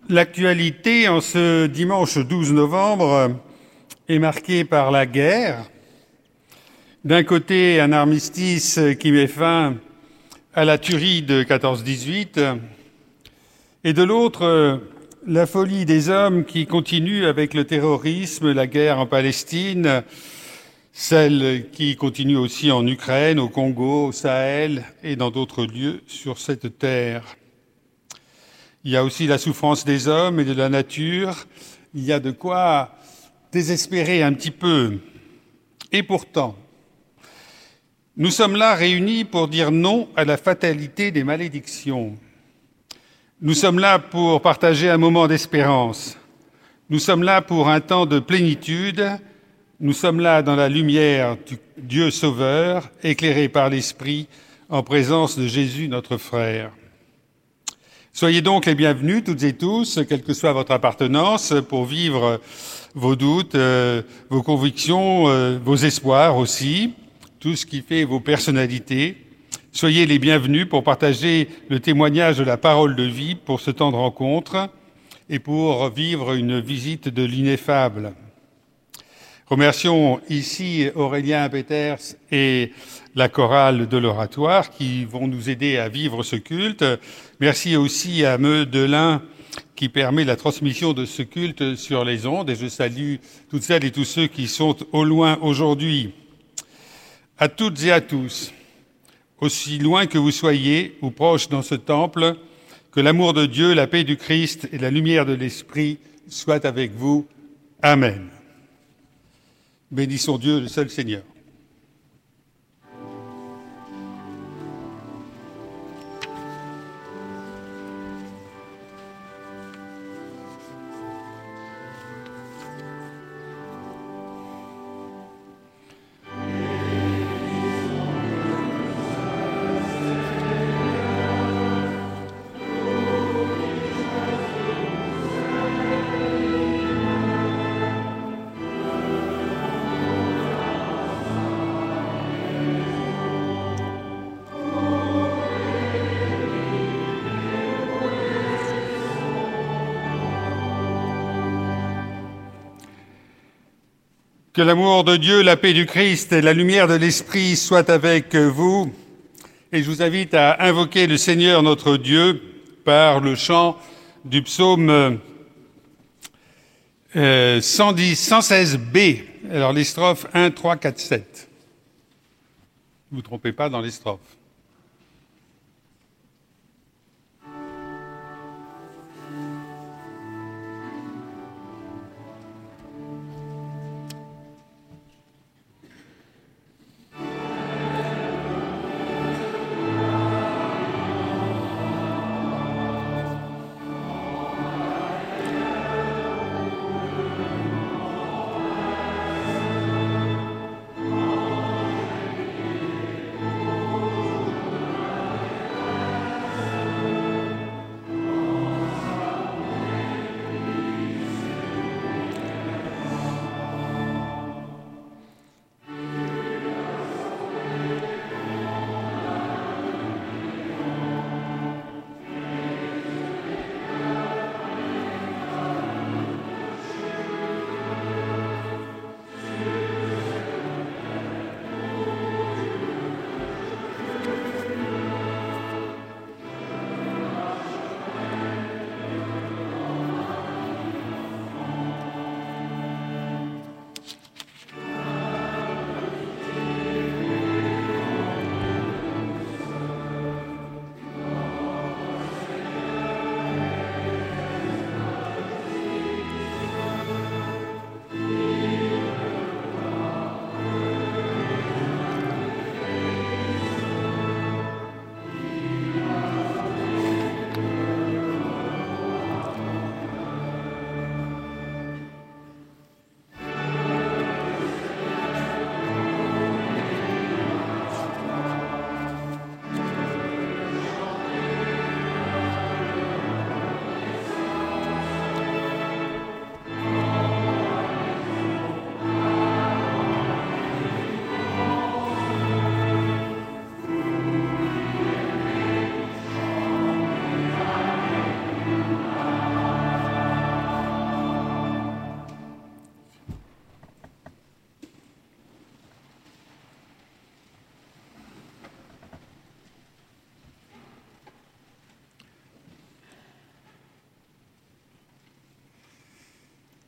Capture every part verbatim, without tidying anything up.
L'actualité en ce dimanche douze novembre est marquée par la guerre. D'un côté, un armistice qui met fin à la tuerie de quatorze dix-huit, et de l'autre, la folie des hommes qui continuent avec le terrorisme, la guerre en Palestine, celle qui continue aussi en Ukraine, au Congo, au Sahel et dans d'autres lieux sur cette terre. Il y a aussi la souffrance des hommes et de la nature. Il y a de quoi désespérer un petit peu. Et pourtant, nous sommes là réunis pour dire non à la fatalité des malédictions. Nous sommes là pour partager un moment d'espérance. Nous sommes là pour un temps de plénitude. Nous sommes là dans la lumière du Dieu Sauveur, éclairé par l'Esprit, en présence de Jésus, notre frère. Soyez donc les bienvenus, toutes et tous, quelle que soit votre appartenance, pour vivre vos doutes, euh, vos convictions, euh, vos espoirs aussi, tout ce qui fait vos personnalités. Soyez les bienvenus pour partager le témoignage de la parole de vie pour ce temps de rencontre et pour vivre une visite de l'ineffable. Remercions ici Aurélien Peters et la chorale de l'Oratoire qui vont nous aider à vivre ce culte. Merci aussi à Meu Delin qui permet la transmission de ce culte sur les ondes. Et je salue toutes celles et tous ceux qui sont au loin aujourd'hui. À toutes et à tous, aussi loin que vous soyez ou proches dans ce temple, que l'amour de Dieu, la paix du Christ et la lumière de l'Esprit soient avec vous. Amen. Bénissons Dieu, le seul Seigneur. Que l'amour de Dieu, la paix du Christ et la lumière de l'Esprit soient avec vous. Et je vous invite à invoquer le Seigneur notre Dieu par le chant du psaume euh, cent dix, cent seize B. Alors les strophes un, trois, quatre, sept. Ne vous trompez pas dans les strophes.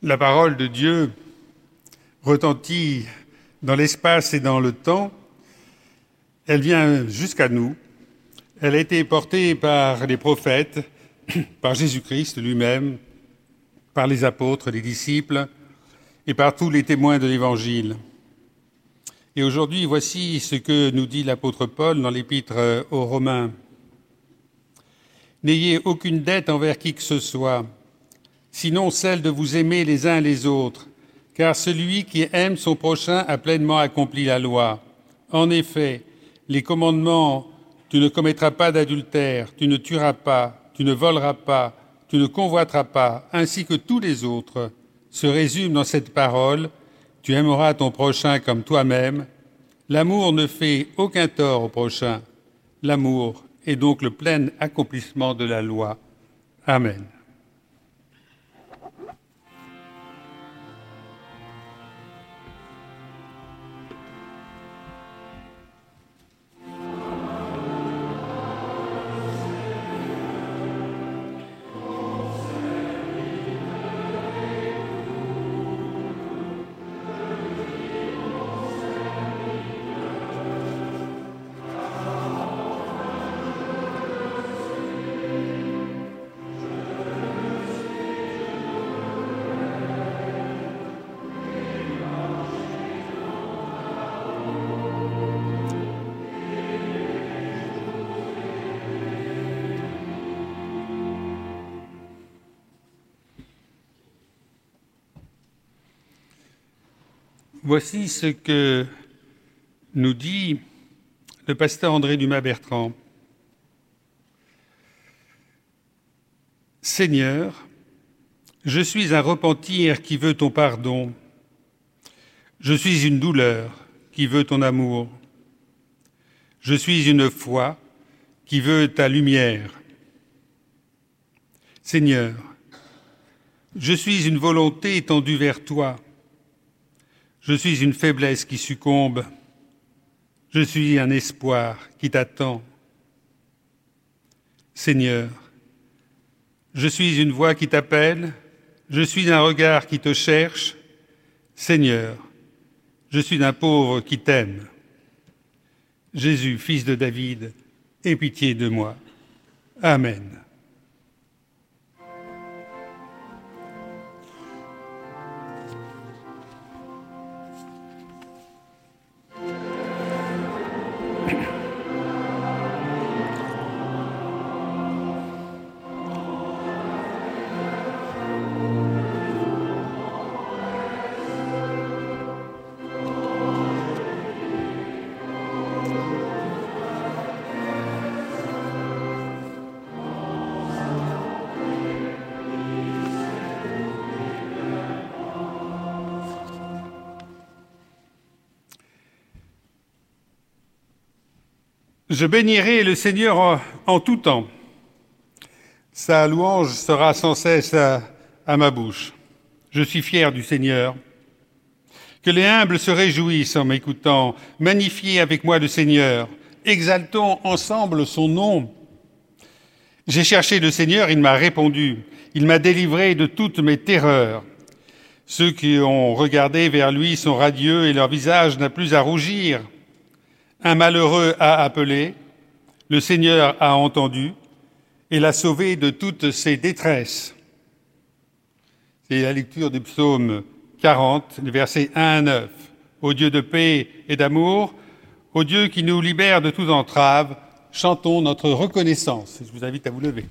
La parole de Dieu retentit dans l'espace et dans le temps. Elle vient jusqu'à nous. Elle a été portée par les prophètes, par Jésus-Christ lui-même, par les apôtres, les disciples et par tous les témoins de l'Évangile. Et aujourd'hui, voici ce que nous dit l'apôtre Paul dans l'épître aux Romains. « N'ayez aucune dette envers qui que ce soit, sinon celle de vous aimer les uns les autres, car celui qui aime son prochain a pleinement accompli la loi. En effet, les commandements « tu ne commettras pas d'adultère, tu ne tueras pas, tu ne voleras pas, tu ne convoiteras pas », ainsi que tous les autres, se résument dans cette parole « tu aimeras ton prochain comme toi-même ». L'amour ne fait aucun tort au prochain. L'amour est donc le plein accomplissement de la loi. Amen. Voici ce que nous dit le pasteur André Dumas-Bertrand. « Seigneur, je suis un repentir qui veut ton pardon. Je suis une douleur qui veut ton amour. Je suis une foi qui veut ta lumière. Seigneur, je suis une volonté étendue vers toi. Je suis une faiblesse qui succombe. Je suis un espoir qui t'attend. Seigneur, je suis une voix qui t'appelle. Je suis un regard qui te cherche. Seigneur, je suis un pauvre qui t'aime. Jésus, fils de David, aie pitié de moi. Amen. Je bénirai le Seigneur en, en tout temps. Sa louange sera sans cesse à, à ma bouche. Je suis fier du Seigneur. Que les humbles se réjouissent en m'écoutant. Magnifiez avec moi le Seigneur. Exaltons ensemble son nom. J'ai cherché le Seigneur, il m'a répondu. Il m'a délivré de toutes mes terreurs. Ceux qui ont regardé vers lui sont radieux et leur visage n'a plus à rougir. Un malheureux a appelé, le Seigneur a entendu et l'a sauvé de toutes ses détresses. C'est la lecture du psaume quarante, les versets un à neuf. Ô Dieu de paix et d'amour, ô Dieu qui nous libère de toute entrave, chantons notre reconnaissance. Je vous invite à vous lever.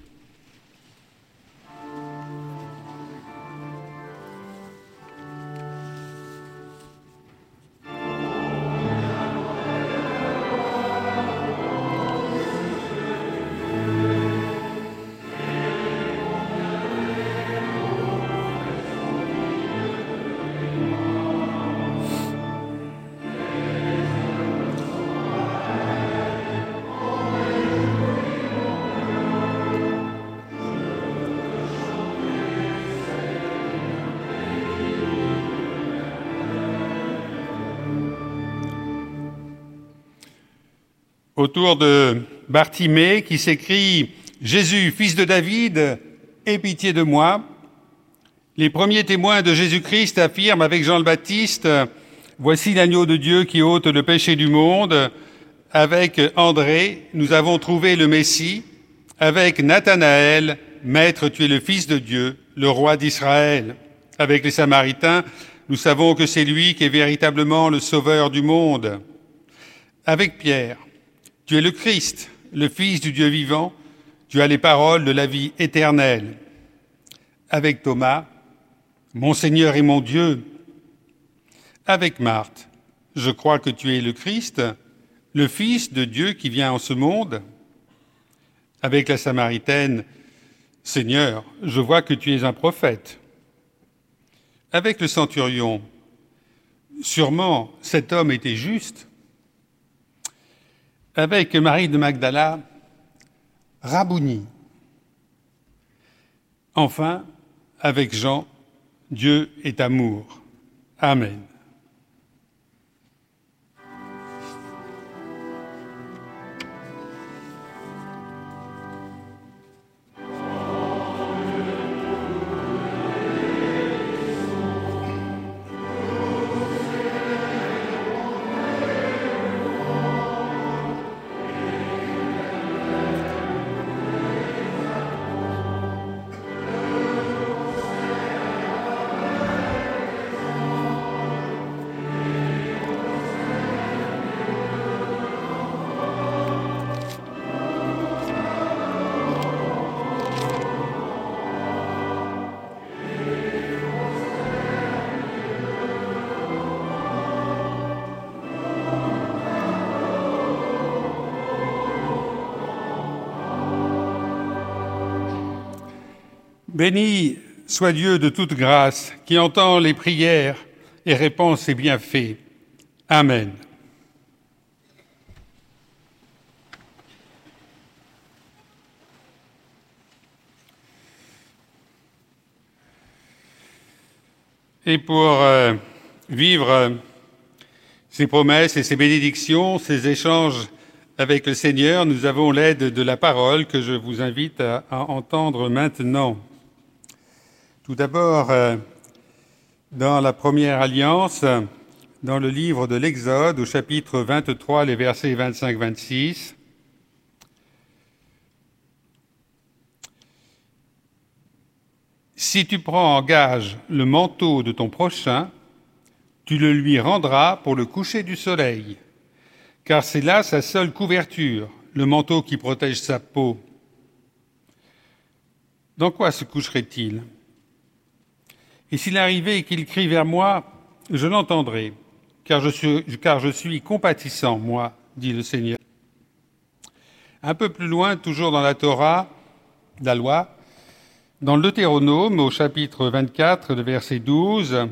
Autour de Bartimée qui s'écrie « Jésus, fils de David, aie pitié de moi », Les premiers témoins de Jésus-Christ affirment avec Jean le Baptiste « Voici l'agneau de Dieu qui ôte le péché du monde ». Avec André, nous avons trouvé le Messie. Avec Nathanaël, « Maître, tu es le Fils de Dieu, le roi d'Israël ». Avec les Samaritains, nous savons que c'est lui qui est véritablement le Sauveur du monde. Avec Pierre, « Tu es le Christ, le Fils du Dieu vivant, tu as les paroles de la vie éternelle. » Avec Thomas, « Mon Seigneur et mon Dieu. » Avec Marthe, « Je crois que tu es le Christ, le Fils de Dieu qui vient en ce monde. » Avec la Samaritaine, « Seigneur, je vois que tu es un prophète. » Avec le centurion, « Sûrement, cet homme était juste. » Avec Marie de Magdala, « Rabouni. » Enfin, avec Jean, « Dieu est amour. » Amen. Béni soit Dieu de toute grâce, qui entend les prières et répand ses bienfaits. Amen. Et pour euh, vivre euh, ces promesses et ces bénédictions, ces échanges avec le Seigneur, nous avons l'aide de la parole que je vous invite à, à entendre maintenant. Tout d'abord, euh, dans la première alliance, dans le livre de l'Exode, au chapitre vingt-trois, les versets vingt-cinq vingt-six, « Si tu prends en gage le manteau de ton prochain, tu le lui rendras pour le coucher du soleil, car c'est là sa seule couverture, le manteau qui protège sa peau. Dans quoi se coucherait-il ? Et s'il arrivait qu'il crie vers moi, je l'entendrai, car je suis, car je suis compatissant, moi, dit le Seigneur. » Un peu plus loin, toujours dans la Torah, la loi, dans le Deutéronome, au chapitre vingt-quatre, le verset douze,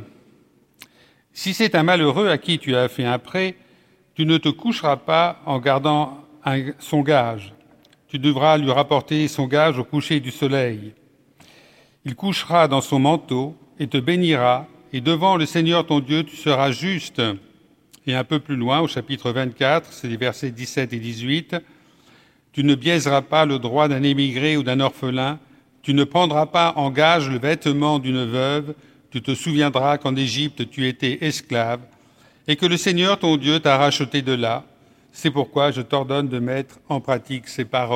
« Si c'est un malheureux à qui tu as fait un prêt, tu ne te coucheras pas en gardant un, son gage. Tu devras lui rapporter son gage au coucher du soleil. Il couchera dans son manteau et te bénira, et devant le Seigneur ton Dieu, tu seras juste. » Et un peu plus loin, au chapitre vingt-quatre, c'est les versets dix-sept et dix-huit, « Tu ne biaiseras pas le droit d'un émigré ou d'un orphelin, tu ne prendras pas en gage le vêtement d'une veuve, tu te souviendras qu'en Égypte tu étais esclave, et que le Seigneur ton Dieu t'a racheté de là. C'est pourquoi je t'ordonne de mettre en pratique ces paroles. »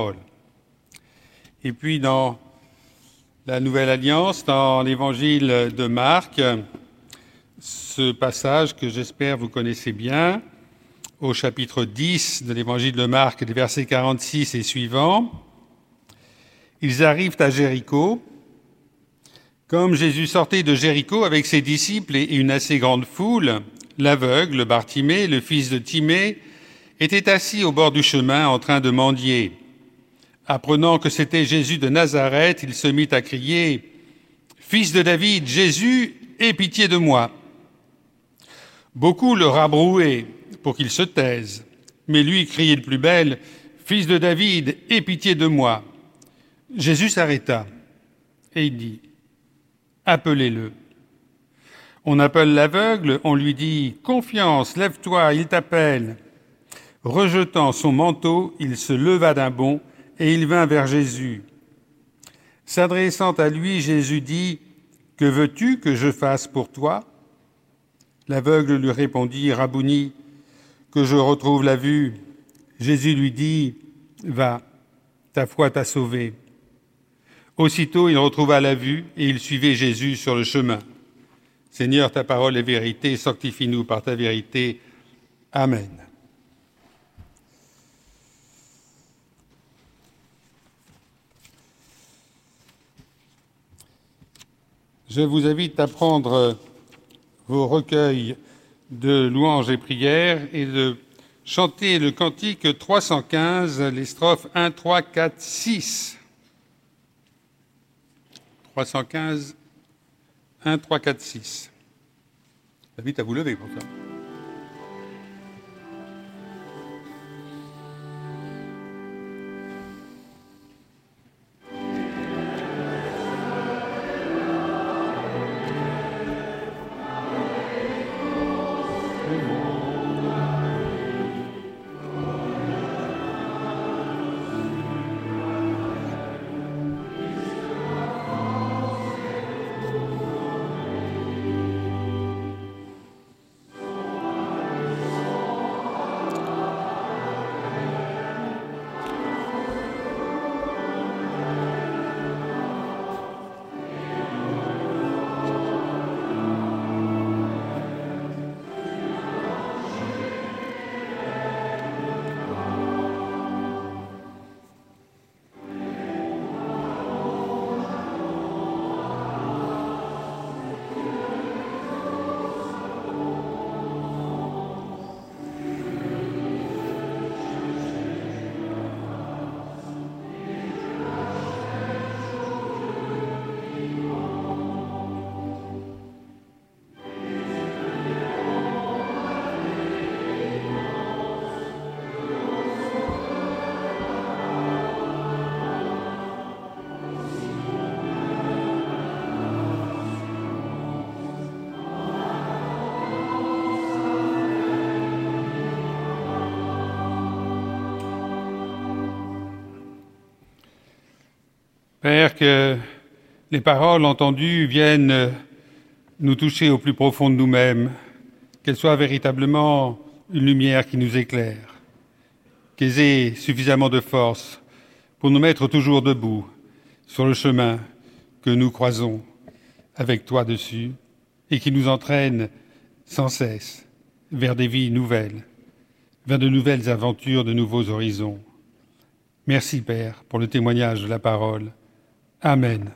Et puis dans la Nouvelle Alliance, dans l'Évangile de Marc, ce passage que j'espère vous connaissez bien, au chapitre dix de l'Évangile de Marc, les versets quarante-six et suivants. Ils arrivent à Jéricho. Comme Jésus sortait de Jéricho avec ses disciples et une assez grande foule, l'aveugle Bartimée, le fils de Timée, était assis au bord du chemin en train de mendier. Apprenant que c'était Jésus de Nazareth, il se mit à crier « Fils de David, Jésus, aie pitié de moi !» Beaucoup le rabrouaient pour qu'il se taise, mais lui criait de plus belle « Fils de David, aie pitié de moi !» Jésus s'arrêta et il dit « Appelez-le !» On appelle l'aveugle, on lui dit « Confiance, lève-toi, il t'appelle !» Rejetant son manteau, il se leva d'un bond et il vint vers Jésus. S'adressant à lui, Jésus dit « Que veux-tu que je fasse pour toi ?» L'aveugle lui répondit, « Rabouni, que je retrouve la vue. » Jésus lui dit, « Va, ta foi t'a sauvé. » Aussitôt, il retrouva la vue et il suivait Jésus sur le chemin. Seigneur, ta parole est vérité, sanctifie-nous par ta vérité. Amen. Je vous invite à prendre vos recueils de louanges et prières et de chanter le cantique trois cent quinze, les strophes un, trois, quatre, six. trois cent quinze, un, trois, quatre, six. J'invite à vous lever pour ça. Père, que les paroles entendues viennent nous toucher au plus profond de nous-mêmes, qu'elles soient véritablement une lumière qui nous éclaire, qu'elles aient suffisamment de force pour nous mettre toujours debout sur le chemin que nous croisons avec toi dessus et qui nous entraîne sans cesse vers des vies nouvelles, vers de nouvelles aventures, de nouveaux horizons. Merci, Père, pour le témoignage de la parole. Amen.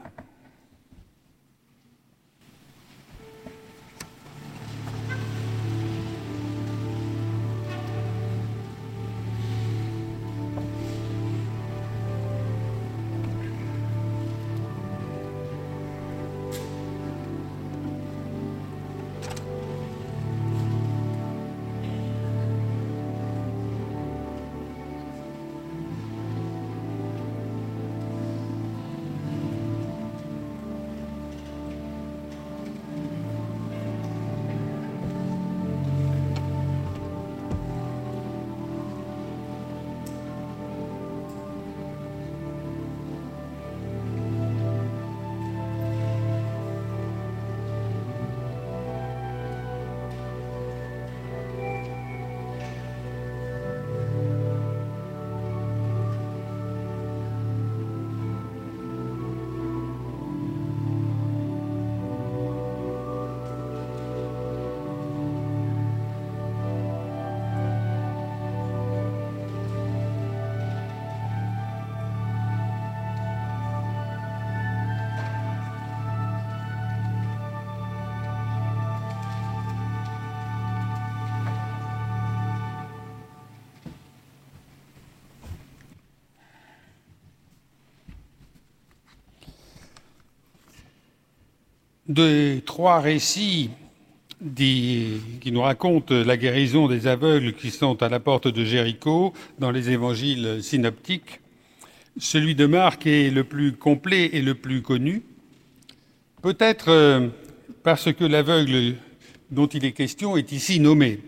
Des trois récits des, qui nous racontent la guérison des aveugles qui sont à la porte de Jéricho dans les évangiles synoptiques, celui de Marc est le plus complet et le plus connu, peut-être parce que l'aveugle dont il est question est ici nommé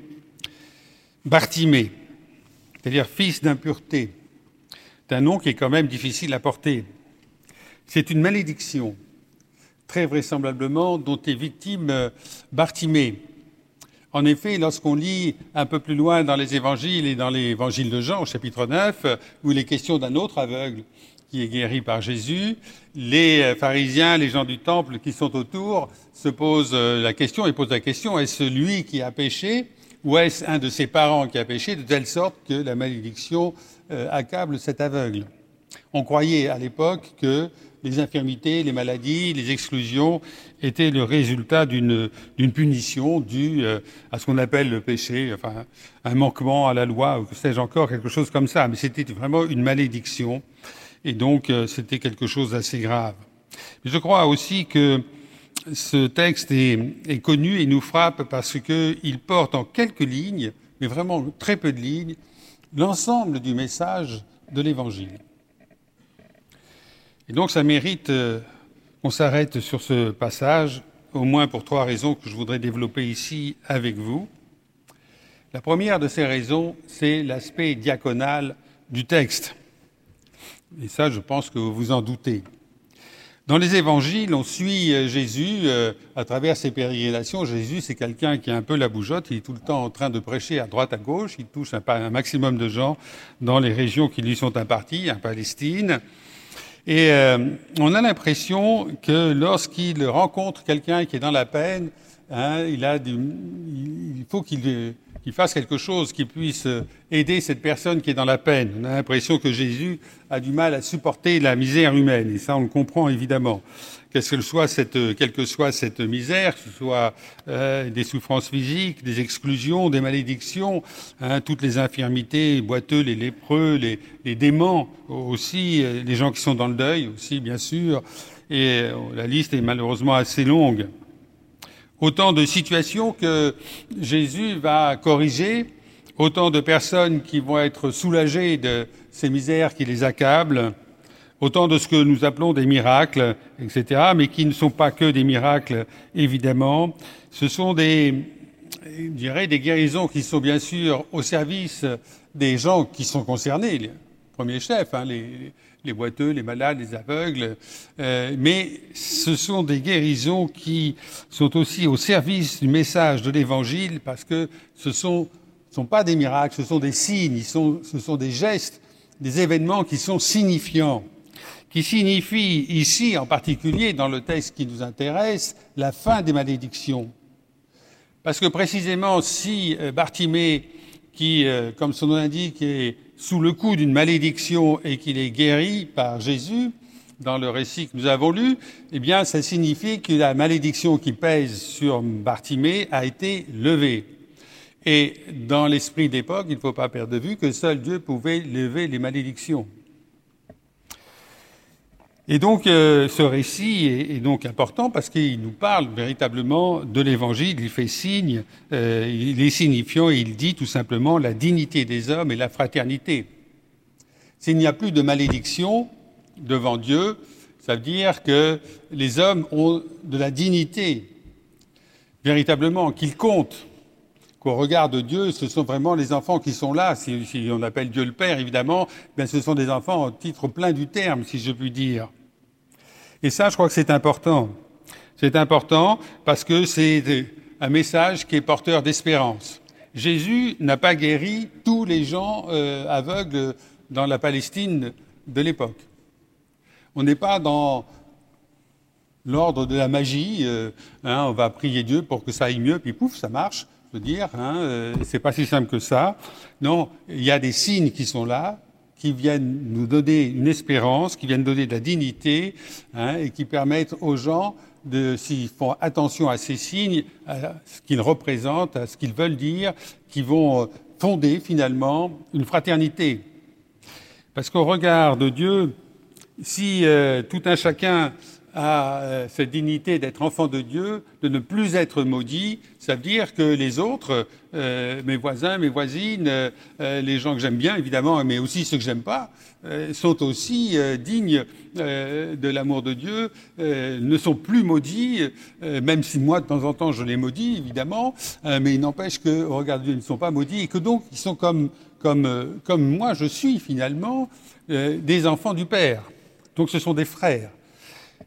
Bartimée, c'est-à-dire fils d'impureté. C'est un nom qui est quand même difficile à porter. C'est une malédiction très vraisemblablement, dont est victime euh, Bartimée. En effet, lorsqu'on lit un peu plus loin dans les évangiles et dans l'évangile de Jean, au chapitre neuf, où il est question d'un autre aveugle qui est guéri par Jésus, les pharisiens, les gens du temple qui sont autour se posent la question, et posent la question, est-ce lui qui a péché ou est-ce un de ses parents qui a péché, de telle sorte que la malédiction euh, accable cet aveugle? On croyait à l'époque que les infirmités, les maladies, les exclusions étaient le résultat d'une, d'une punition due euh, à ce qu'on appelle le péché, enfin un manquement à la loi, ou que sais-je encore, quelque chose comme ça. Mais c'était vraiment une malédiction, et donc euh, c'était quelque chose d'assez grave. Mais je crois aussi que ce texte est, est connu et nous frappe parce qu'il porte en quelques lignes, mais vraiment très peu de lignes, l'ensemble du message de l'Évangile. Et donc ça mérite euh, qu'on s'arrête sur ce passage, au moins pour trois raisons que je voudrais développer ici avec vous. La première de ces raisons, c'est l'aspect diaconal du texte. Et ça, je pense que vous vous en doutez. Dans les évangiles, on suit Jésus euh, à travers ses pérégrinations. Jésus, c'est quelqu'un qui a un peu la bougeotte, il est tout le temps en train de prêcher à droite, à gauche, il touche un, un maximum de gens dans les régions qui lui sont imparties, en Palestine. Et euh, on a l'impression que lorsqu'il rencontre quelqu'un qui est dans la peine, hein, il, a du, il faut qu'il, qu'il fasse quelque chose qui puisse aider cette personne qui est dans la peine. On a l'impression que Jésus a du mal à supporter la misère humaine, et ça on le comprend évidemment. Qu'est-ce que soit cette, quelle que soit cette misère, que ce soit euh, des souffrances physiques, des exclusions, des malédictions, hein, toutes les infirmités, les boiteux, les lépreux, les, les démons aussi, euh, les gens qui sont dans le deuil aussi, bien sûr, et euh, la liste est malheureusement assez longue. Autant de situations que Jésus va corriger, autant de personnes qui vont être soulagées de ces misères qui les accablent, autant de ce que nous appelons des miracles, et cetera, mais qui ne sont pas que des miracles, évidemment. Ce sont des, je dirais, des guérisons qui sont bien sûr au service des gens qui sont concernés, les premiers chefs, hein, les, les boiteux, les malades, les aveugles, euh, mais ce sont des guérisons qui sont aussi au service du message de l'Évangile, parce que ce sont, ce sont pas des miracles, ce sont des signes, ils sont, ce sont des gestes, des événements qui sont signifiants, qui signifie ici, en particulier dans le texte qui nous intéresse, la fin des malédictions. Parce que précisément, si Bartimée, qui, comme son nom l'indique, est sous le coup d'une malédiction et qu'il est guéri par Jésus, dans le récit que nous avons lu, eh bien, ça signifie que la malédiction qui pèse sur Bartimée a été levée. Et dans l'esprit d'époque, il ne faut pas perdre de vue que seul Dieu pouvait lever les malédictions. Et donc, euh, ce récit est, est donc important parce qu'il nous parle véritablement de l'Évangile, il fait signe, euh, il est signifiant et il dit tout simplement la dignité des hommes et la fraternité. S'il n'y a plus de malédiction devant Dieu, ça veut dire que les hommes ont de la dignité, véritablement, qu'ils comptent. Qu'au regard de Dieu, ce sont vraiment les enfants qui sont là. Si, si on appelle Dieu le Père, évidemment, bien ce sont des enfants au titre plein du terme, si je puis dire. Et ça, je crois que c'est important. C'est important parce que c'est un message qui est porteur d'espérance. Jésus n'a pas guéri tous les gens euh, aveugles dans la Palestine de l'époque. On n'est pas dans l'ordre de la magie. Euh, hein, on va prier Dieu pour que ça aille mieux, puis pouf, ça marche. Je veux dire, hein, euh, c'est pas si simple que ça. Non, il y a des signes qui sont là, qui viennent nous donner une espérance, qui viennent donner de la dignité, hein, et qui permettent aux gens, de, s'ils font attention à ces signes, à ce qu'ils représentent, à ce qu'ils veulent dire, qui vont fonder finalement une fraternité. Parce qu'au regard de Dieu, si euh, tout un chacun à euh, cette dignité d'être enfant de Dieu, de ne plus être maudit, ça veut dire que les autres, euh, mes voisins, mes voisines, euh, les gens que j'aime bien évidemment, mais aussi ceux que j'aime pas, euh, sont aussi euh, dignes euh, de l'amour de Dieu, euh, ne sont plus maudits, euh, même si moi de temps en temps je les maudis évidemment, euh, mais il n'empêche qu'au regard de Dieu ils ne sont pas maudits et que donc ils sont comme, comme, euh, comme moi je suis finalement euh, des enfants du Père. Donc ce sont des frères.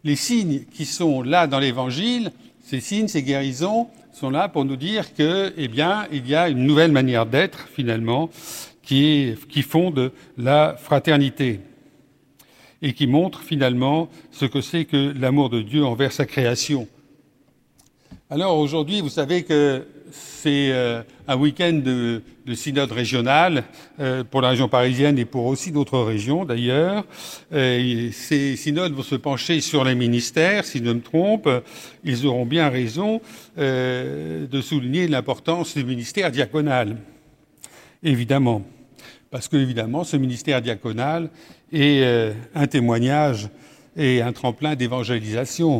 les signes qui sont là dans l'Évangile, ces signes, ces guérisons, sont là pour nous dire que, eh bien, il y a une nouvelle manière d'être, finalement, qui, est, qui fonde la fraternité et qui montre, finalement, ce que c'est que l'amour de Dieu envers sa création. Alors, aujourd'hui, vous savez que c'est euh, un week-end de, de synode régional euh, pour la région parisienne et pour aussi d'autres régions, d'ailleurs. Euh, ces synodes vont se pencher sur les ministères, si je ne me trompe. Ils auront bien raison euh, de souligner l'importance du ministère diaconal, évidemment. Parce que, évidemment, ce ministère diaconal est euh, un témoignage et un tremplin d'évangélisation.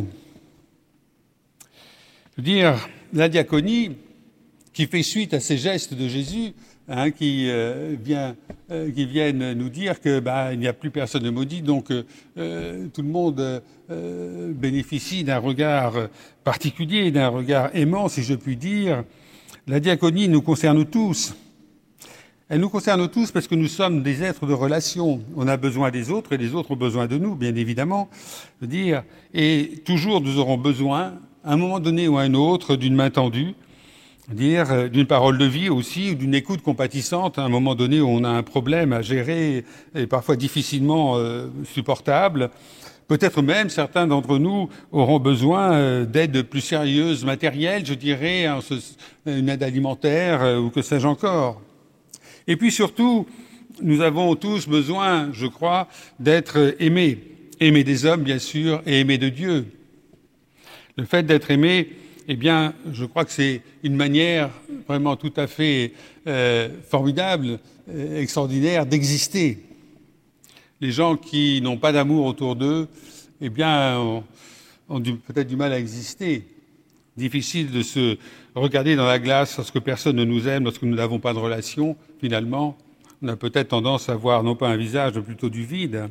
Je veux dire, la diaconie, qui fait suite à ces gestes de Jésus, hein, qui, euh, vient, euh, qui viennent nous dire que bah, il n'y a plus personne de maudit, donc euh, tout le monde euh, bénéficie d'un regard particulier, d'un regard aimant, si je puis dire. La diaconie nous concerne tous. Elle nous concerne tous parce que nous sommes des êtres de relation. On a besoin des autres et les autres ont besoin de nous, bien évidemment. Je veux dire, et toujours nous aurons besoin, à un moment donné ou à un autre, d'une main tendue, dire d'une parole de vie aussi, ou d'une écoute compatissante à un moment donné où on a un problème à gérer et parfois difficilement euh, supportable. Peut-être même certains d'entre nous auront besoin euh, d'aide plus sérieuse, matérielle, je dirais, hein, une aide alimentaire euh, ou que sais-je encore. Et puis surtout, nous avons tous besoin, je crois, d'être aimés. Aimés des hommes, bien sûr, et aimés de Dieu. Le fait d'être aimé, eh bien, je crois que c'est une manière vraiment tout à fait euh, formidable, euh, extraordinaire d'exister. Les gens qui n'ont pas d'amour autour d'eux, eh bien, ont, ont du, peut-être du mal à exister. Difficile de se regarder dans la glace lorsque personne ne nous aime, lorsque nous n'avons pas de relation. Finalement, on a peut-être tendance à voir non pas un visage, mais plutôt du vide.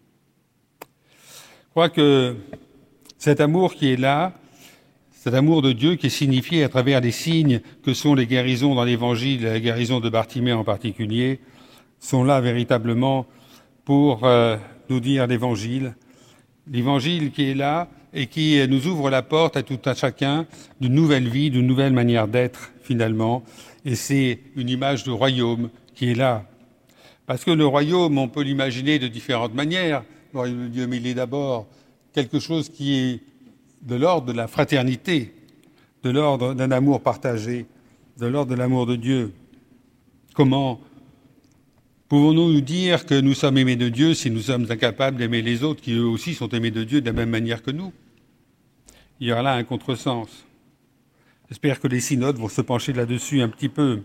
Je crois que cet amour qui est là, cet amour de Dieu qui est signifié à travers les signes que sont les guérisons dans l'Évangile, la guérison de Bartimée en particulier, sont là véritablement pour euh, nous dire l'Évangile. L'Évangile qui est là et qui nous ouvre la porte à tout un chacun d'une nouvelle vie, d'une nouvelle manière d'être finalement. Et c'est une image de royaume qui est là. Parce que le royaume, on peut l'imaginer de différentes manières. Le royaume de Dieu, mais il est d'abord quelque chose qui est de l'ordre de la fraternité, de l'ordre d'un amour partagé, de l'ordre de l'amour de Dieu. Comment pouvons-nous nous dire que nous sommes aimés de Dieu si nous sommes incapables d'aimer les autres qui eux aussi sont aimés de Dieu de la même manière que nous? Il y aura là un contresens. J'espère que les synodes vont se pencher là-dessus un petit peu.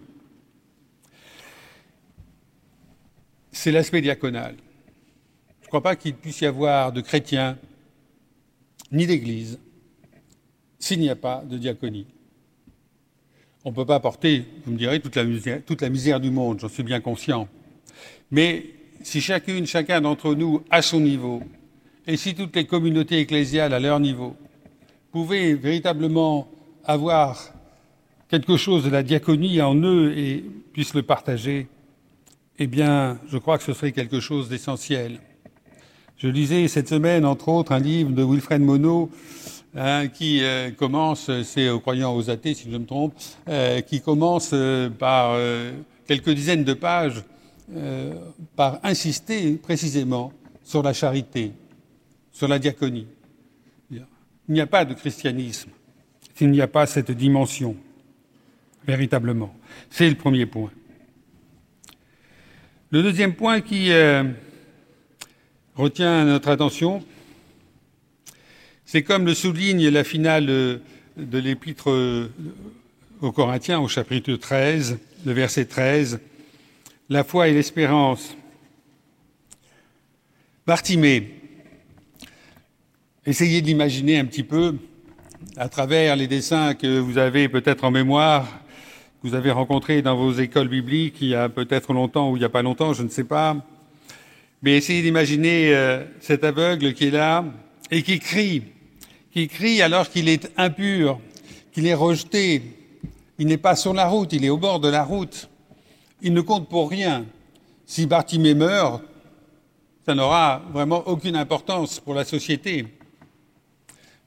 C'est l'aspect diaconal. Je ne crois pas qu'il puisse y avoir de chrétiens ni d'église s'il n'y a pas de diaconie. On ne peut pas porter, vous me direz, toute la misère, toute la misère du monde, j'en suis bien conscient. Mais si chacune, chacun d'entre nous, à son niveau, et si toutes les communautés ecclésiales à leur niveau, pouvaient véritablement avoir quelque chose de la diaconie en eux et puissent le partager, eh bien, je crois que ce serait quelque chose d'essentiel. Je lisais cette semaine, entre autres, un livre de Wilfred Monod, hein, qui euh, commence, c'est aux croyants, aux athées, si je me trompe, euh, qui commence euh, par euh, quelques dizaines de pages, euh, par insister précisément sur la charité, sur la diaconie. Il n'y a pas de christianisme s'il n'y a pas cette dimension, véritablement. C'est le premier point. Le deuxième point qui euh, retient notre attention, c'est comme le souligne la finale de l'épître aux Corinthiens, au chapitre treize, le verset treize, la foi et l'espérance. Bartimée, essayez de l'imaginer un petit peu à travers les dessins que vous avez peut-être en mémoire, que vous avez rencontrés dans vos écoles bibliques il y a peut-être longtemps ou il n'y a pas longtemps, je ne sais pas. Mais essayez d'imaginer euh, cet aveugle qui est là et qui crie, qui crie alors qu'il est impur, qu'il est rejeté. Il n'est pas sur la route, il est au bord de la route. Il ne compte pour rien. Si Bartimée meurt, ça n'aura vraiment aucune importance pour la société.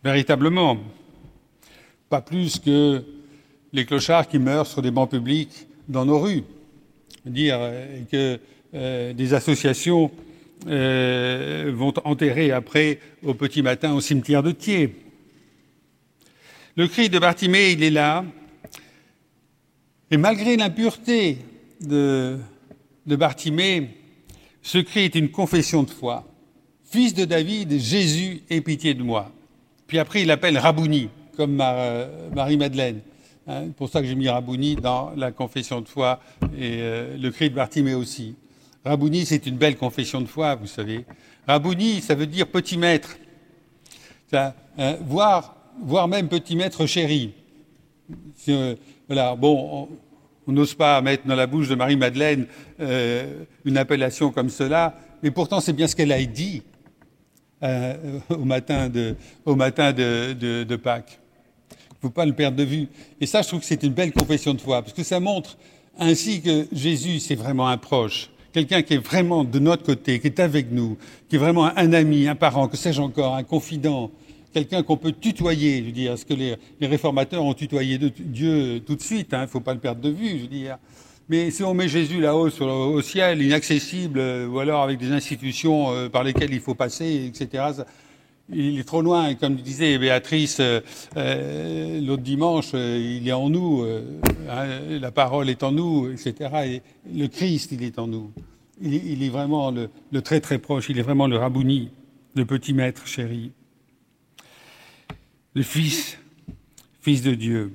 véritablement. Pas plus que les clochards qui meurent sur des bancs publics dans nos rues. Dire que euh, des associations euh, vont enterrer après au petit matin au cimetière de Thiers. Le cri de Bartimée, il est là. Et malgré l'impureté de, de Bartimée, ce cri est une confession de foi. Fils de David, Jésus, aie pitié de moi. Puis après, il appelle Rabouni, comme Marie-Madeleine. Hein, c'est pour ça que j'ai mis Rabouni dans la confession de foi et euh, le cri de Bartimée aussi. Rabouni, c'est une belle confession de foi, vous savez. Rabouni, ça veut dire petit maître. Ça, hein, voire, voire même petit maître chéri. Euh, voilà, bon, on n'ose pas mettre dans la bouche de Marie-Madeleine euh, une appellation comme cela, mais pourtant c'est bien ce qu'elle a dit euh, au matin de, au matin de, de, de Pâques. Il ne faut pas le perdre de vue. Et ça, je trouve que c'est une belle confession de foi, parce que ça montre ainsi que Jésus, c'est vraiment un proche, quelqu'un qui est vraiment de notre côté, qui est avec nous, qui est vraiment un ami, un parent, que sais-je encore, un confident, quelqu'un qu'on peut tutoyer, je veux dire, ce que les, les réformateurs ont tutoyé de, Dieu tout de suite, il hein, ne faut pas le perdre de vue, je veux dire. Mais si on met Jésus là-haut sur le, au ciel, inaccessible, euh, ou alors avec des institutions euh, par lesquelles il faut passer, et cetera, ça, il est trop loin, comme disait Béatrice euh, euh, l'autre dimanche, euh, il est en nous, euh, hein, la parole est en nous, et cetera. Et le Christ, il est en nous. Il, il est vraiment le, le très très proche, il est vraiment le Rabouni, le petit maître chéri. Le Fils, Fils de Dieu,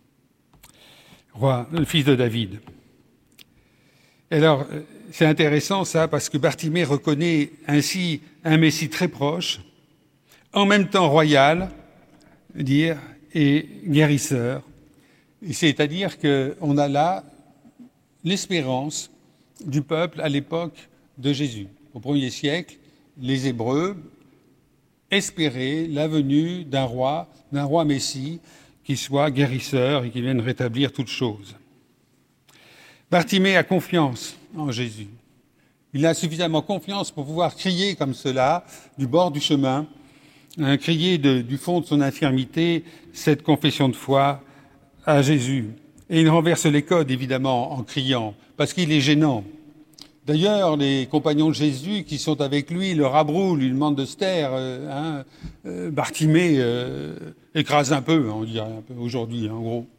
roi, le Fils de David. Alors, c'est intéressant ça, parce que Bartimée reconnaît ainsi un Messie très proche, en même temps royal, dire, et guérisseur. C'est-à-dire qu'on a là l'espérance du peuple à l'époque de Jésus. Au premier siècle, les Hébreux espéraient la venue d'un roi, d'un roi Messie, qui soit guérisseur et qui vienne rétablir toutes choses. Bartimée a confiance en Jésus. Il a suffisamment confiance pour pouvoir crier comme cela, du bord du chemin, hein, crier de, du fond de son infirmité cette confession de foi à Jésus. Et il renverse les codes, évidemment, en criant, parce qu'il est gênant. D'ailleurs, les compagnons de Jésus qui sont avec lui le rabroulent, lui demandent de se taire. Euh, hein, euh, Bartimée euh, écrase un peu, on dirait un peu aujourd'hui, en gros.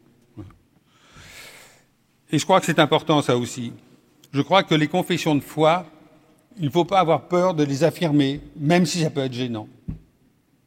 Et je crois que c'est important, ça aussi. Je crois que les confessions de foi, il ne faut pas avoir peur de les affirmer, même si ça peut être gênant. Vous voyez ?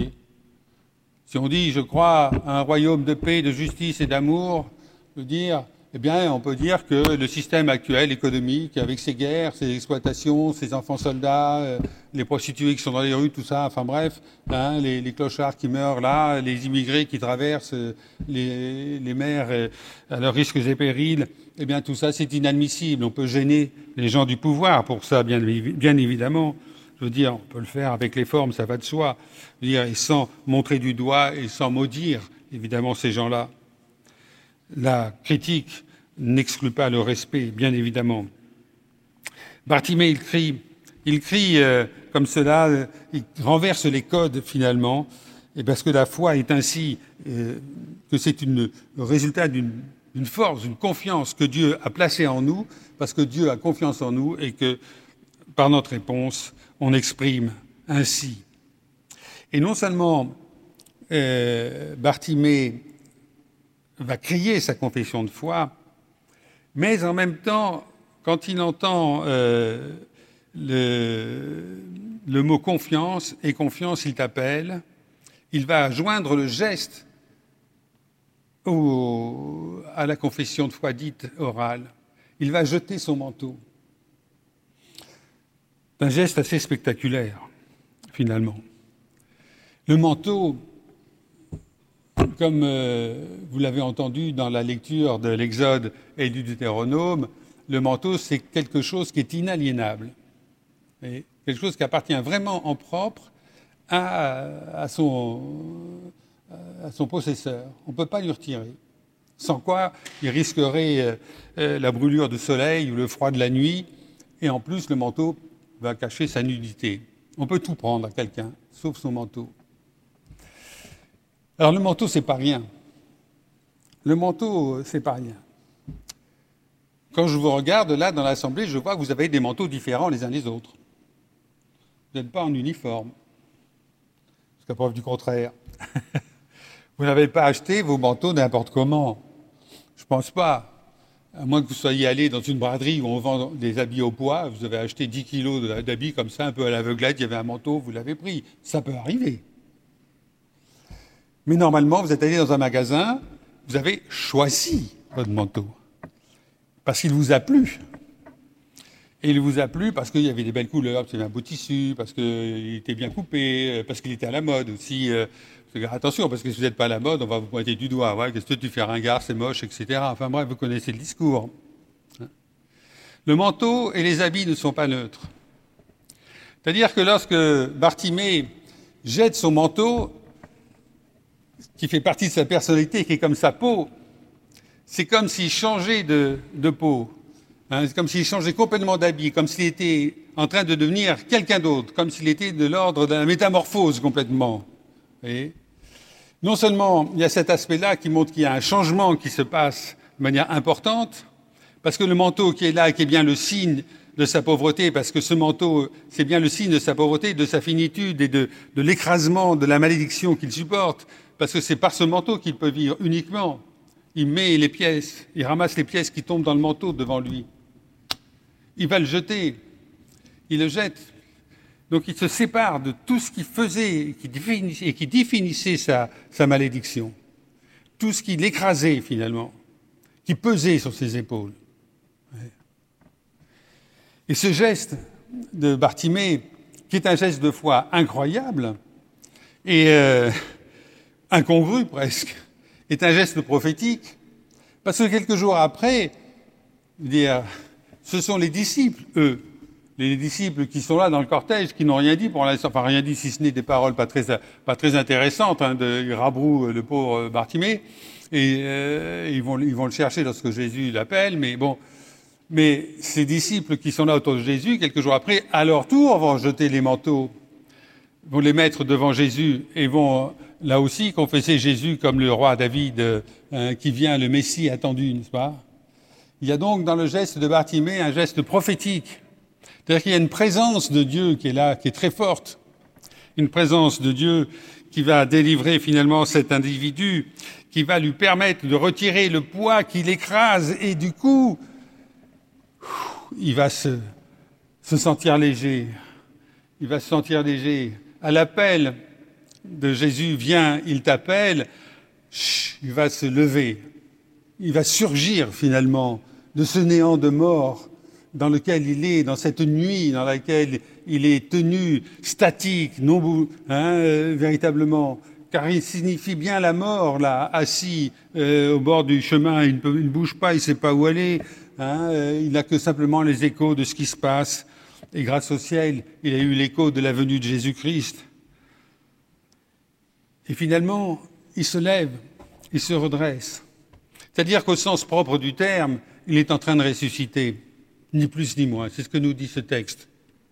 Si on dit « je crois à un royaume de paix, de justice et d'amour », je veux dire, eh bien, on peut dire que le système actuel économique, avec ses guerres, ses exploitations, ses enfants soldats, euh, les prostituées qui sont dans les rues, tout ça, enfin bref, hein, les, les clochards qui meurent là, les immigrés qui traversent euh, les, les mers euh, à leurs risques et périls, eh bien, tout ça, c'est inadmissible. On peut gêner les gens du pouvoir pour ça, bien, bien évidemment. Je veux dire, on peut le faire avec les formes, ça va de soi. Je veux dire, et sans montrer du doigt et sans maudire, évidemment, ces gens-là. La critique n'exclut pas le respect, bien évidemment. Bartimée, il crie, il crie euh, comme cela, euh, il renverse les codes finalement, et parce que la foi est ainsi, euh, que c'est une, le résultat d'une, d'une force, d'une confiance que Dieu a placée en nous, parce que Dieu a confiance en nous et que par notre réponse, on exprime ainsi. Et non seulement euh, Bartimée va crier sa confession de foi, mais en même temps, quand il entend euh, le, le mot confiance, et confiance, il t'appelle, il va joindre le geste au, à la confession de foi dite orale. Il va jeter son manteau. C'est un geste assez spectaculaire, finalement. Le manteau, comme euh, vous l'avez entendu dans la lecture de l'Exode et du Deutéronome, le manteau, c'est quelque chose qui est inaliénable. Et quelque chose qui appartient vraiment en propre à, à, son, à son possesseur. On ne peut pas lui retirer. Sans quoi, il risquerait euh, la brûlure du soleil ou le froid de la nuit. Et en plus, le manteau va cacher sa nudité. On peut tout prendre à quelqu'un, sauf son manteau. Alors le manteau, c'est pas rien. Le manteau, c'est pas rien. Quand je vous regarde là dans l'assemblée, je vois que vous avez des manteaux différents les uns des autres. Vous n'êtes pas en uniforme. Jusqu'à preuve du contraire. Vous n'avez pas acheté vos manteaux n'importe comment. Je ne pense pas. À moins que vous soyez allé dans une braderie où on vend des habits au poids, vous avez acheté dix kilos d'habits comme ça, un peu à l'aveuglette, il y avait un manteau, vous l'avez pris. Ça peut arriver. Mais normalement, vous êtes allé dans un magasin, vous avez choisi votre manteau. Parce qu'il vous a plu. Et il vous a plu parce qu'il y avait des belles couleurs, parce qu'il y avait un beau tissu, parce qu'il était bien coupé, parce qu'il était à la mode aussi. Attention, parce que si vous n'êtes pas à la mode, on va vous pointer du doigt. Ouais, qu'est-ce que tu fais, ringard, c'est moche, et cetera. Enfin bref, vous connaissez le discours. Le manteau et les habits ne sont pas neutres. C'est-à-dire que lorsque Bartimée jette son manteau, qui fait partie de sa personnalité, qui est comme sa peau, c'est comme s'il changeait de, de peau. Hein, c'est comme s'il changeait complètement d'habit, comme s'il était en train de devenir quelqu'un d'autre, comme s'il était de l'ordre de la métamorphose complètement. Vous voyez ? Non seulement il y a cet aspect-là qui montre qu'il y a un changement qui se passe de manière importante, parce que le manteau qui est là, qui est bien le signe de sa pauvreté, parce que ce manteau, c'est bien le signe de sa pauvreté, de sa finitude et de, de l'écrasement, de la malédiction qu'il supporte, parce que c'est par ce manteau qu'il peut vivre uniquement. Il met les pièces, il ramasse les pièces qui tombent dans le manteau devant lui. Il va le jeter, il le jette. Donc il se sépare de tout ce qui faisait et qui définissait, et qui définissait sa, sa malédiction. Tout ce qui l'écrasait finalement, qui pesait sur ses épaules. Et ce geste de Bartimée, qui est un geste de foi incroyable et euh, incongru presque, est un geste prophétique, parce que quelques jours après, dire, ce sont les disciples, eux, les disciples qui sont là dans le cortège, qui n'ont rien dit pour l'instant, enfin rien dit si ce n'est des paroles pas très, pas très intéressantes, hein, de, ils rabrouent le pauvre Bartimée, et euh, ils, vont, ils vont le chercher lorsque Jésus l'appelle, mais bon, mais ces disciples qui sont là autour de Jésus, quelques jours après, à leur tour, vont jeter les manteaux, vont les mettre devant Jésus et vont là aussi confesser Jésus comme le roi David euh, qui vient, le Messie attendu, n'est-ce pas ? Il y a donc dans le geste de Bartimée un geste prophétique. C'est-à-dire qu'il y a une présence de Dieu qui est là, qui est très forte. Une présence de Dieu qui va délivrer finalement cet individu, qui va lui permettre de retirer le poids qui l'écrase et du coup, il va se, se sentir léger. Il va se sentir léger. À l'appel de Jésus, viens, il t'appelle, il va se lever. Il va surgir finalement de ce néant de mort dans lequel il est, dans cette nuit dans laquelle il est tenu statique, non hein, euh, véritablement, car il signifie bien la mort, là, assis euh, au bord du chemin, il ne, il ne bouge pas, il ne sait pas où aller, hein, euh, il n'a que simplement les échos de ce qui se passe, et grâce au ciel, il a eu l'écho de la venue de Jésus-Christ. Et finalement, il se lève, il se redresse. C'est-à-dire qu'au sens propre du terme, il est en train de ressusciter, ni plus ni moins. C'est ce que nous dit ce texte.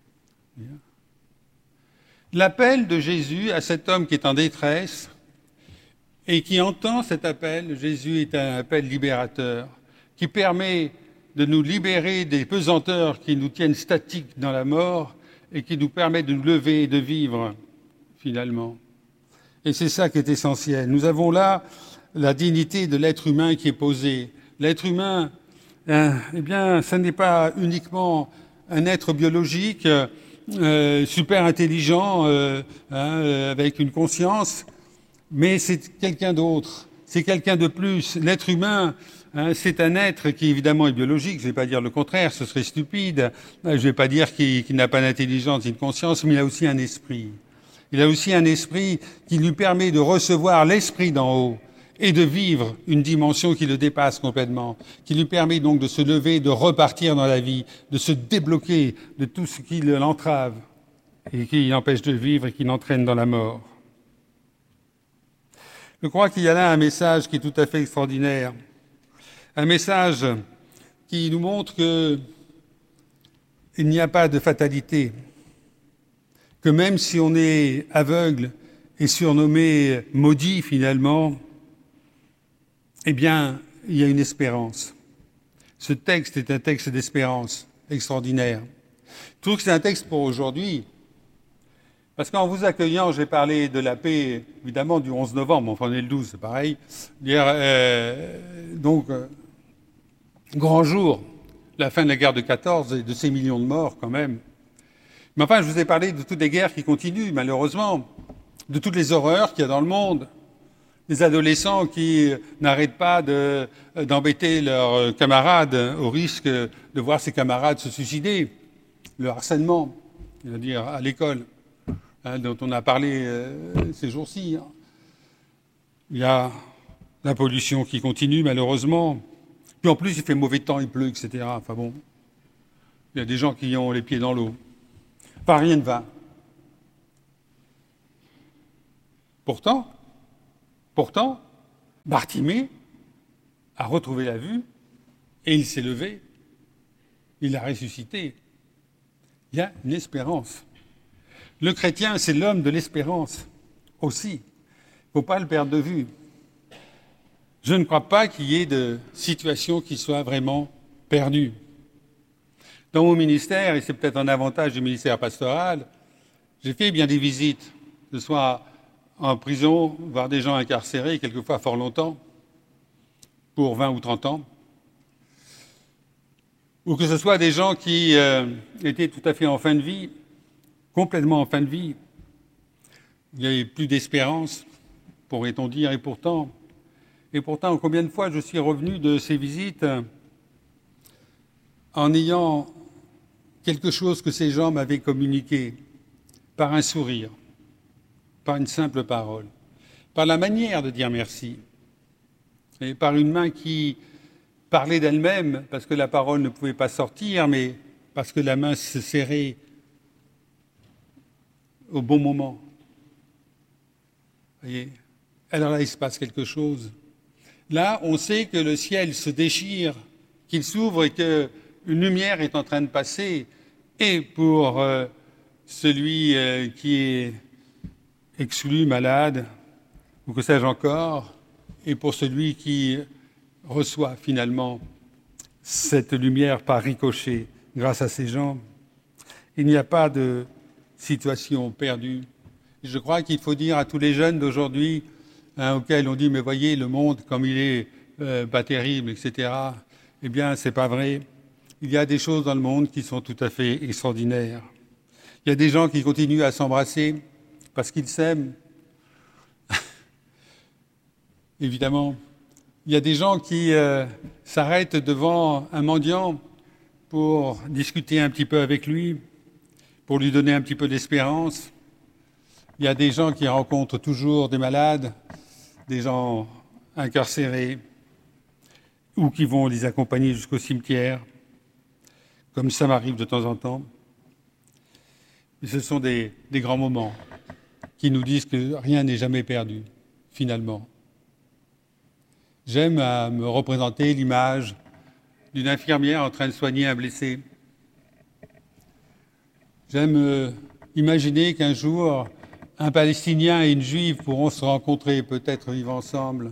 L'appel de Jésus à cet homme qui est en détresse et qui entend cet appel, Jésus est un appel libérateur, qui permet de nous libérer des pesanteurs qui nous tiennent statiques dans la mort et qui nous permet de nous lever et de vivre, finalement. Et c'est ça qui est essentiel. Nous avons là la dignité de l'être humain qui est posée. L'être humain, hein, eh bien, ce n'est pas uniquement un être biologique euh, super intelligent, euh, hein, avec une conscience, mais c'est quelqu'un d'autre, c'est quelqu'un de plus. L'être humain, hein, c'est un être qui évidemment est biologique, je ne vais pas dire le contraire, ce serait stupide, je ne vais pas dire qu'il, qu'il n'a pas d'intelligence et de conscience, mais il a aussi un esprit. Il a aussi un esprit qui lui permet de recevoir l'esprit d'en haut et de vivre une dimension qui le dépasse complètement, qui lui permet donc de se lever, de repartir dans la vie, de se débloquer de tout ce qui l'entrave et qui l'empêche de vivre et qui l'entraîne dans la mort. Je crois qu'il y a là un message qui est tout à fait extraordinaire, un message qui nous montre qu'il n'y a pas de fatalité, que même si on est aveugle est surnommé maudit finalement, eh bien, il y a une espérance. Ce texte est un texte d'espérance extraordinaire. Je trouve que c'est un texte pour aujourd'hui, parce qu'en vous accueillant, j'ai parlé de la paix, évidemment, du onze novembre, enfin on est le douze, c'est pareil. Euh, donc, euh, grand jour, la fin de la guerre de quatorze et de ces millions de morts quand même. Mais enfin, je vous ai parlé de toutes les guerres qui continuent, malheureusement, de toutes les horreurs qu'il y a dans le monde, des adolescents qui n'arrêtent pas de, d'embêter leurs camarades au risque de voir ses camarades se suicider, le harcèlement, c'est-à-dire à l'école, hein, dont on a parlé euh, ces jours-ci. Hein. Il y a la pollution qui continue, malheureusement. Puis en plus, il fait mauvais temps, il pleut, et cetera. Enfin bon, il y a des gens qui ont les pieds dans l'eau. Enfin, rien ne va. Pourtant, pourtant, Bartimée a retrouvé la vue et il s'est levé. Il a ressuscité. Il y a une espérance. Le chrétien, c'est l'homme de l'espérance aussi. Il ne faut pas le perdre de vue. Je ne crois pas qu'il y ait de situation qui soit vraiment perdue. Dans mon ministère, et c'est peut-être un avantage du ministère pastoral, j'ai fait bien des visites, que ce soit en prison, voir des gens incarcérés, quelquefois fort longtemps, pour vingt ou trente ans, ou que ce soit des gens qui euh, étaient tout à fait en fin de vie, complètement en fin de vie. Il n'y avait plus d'espérance, pourrait-on dire, et pourtant, et pourtant, combien de fois je suis revenu de ces visites en ayant quelque chose que ces gens m'avaient communiqué par un sourire, par une simple parole, par la manière de dire merci, et par une main qui parlait d'elle-même, parce que la parole ne pouvait pas sortir, mais parce que la main se serrait au bon moment. Vous voyez ? Alors là, il se passe quelque chose. Là, on sait que le ciel se déchire, qu'il s'ouvre et qu'une lumière est en train de passer, et pour euh, celui euh, qui est exclu, malade, ou que sais-je encore, et pour celui qui reçoit finalement cette lumière par ricochet grâce à ces gens. Il n'y a pas de situation perdue. Et je crois qu'il faut dire à tous les jeunes d'aujourd'hui, hein, auxquels on dit « mais voyez, le monde, comme il est euh, pas terrible, et cetera » Eh bien, c'est pas vrai. Il y a des choses dans le monde qui sont tout à fait extraordinaires. Il y a des gens qui continuent à s'embrasser parce qu'ils s'aiment. Évidemment. Il y a des gens qui euh, s'arrêtent devant un mendiant pour discuter un petit peu avec lui, pour lui donner un petit peu d'espérance. Il y a des gens qui rencontrent toujours des malades, des gens incarcérés, ou qui vont les accompagner jusqu'au cimetière, comme ça m'arrive de temps en temps. Mais ce sont des, des grands moments qui nous disent que rien n'est jamais perdu, finalement. J'aime à me représenter l'image d'une infirmière en train de soigner un blessé. J'aime euh, imaginer qu'un jour, un Palestinien et une Juive pourront se rencontrer, peut-être vivre ensemble.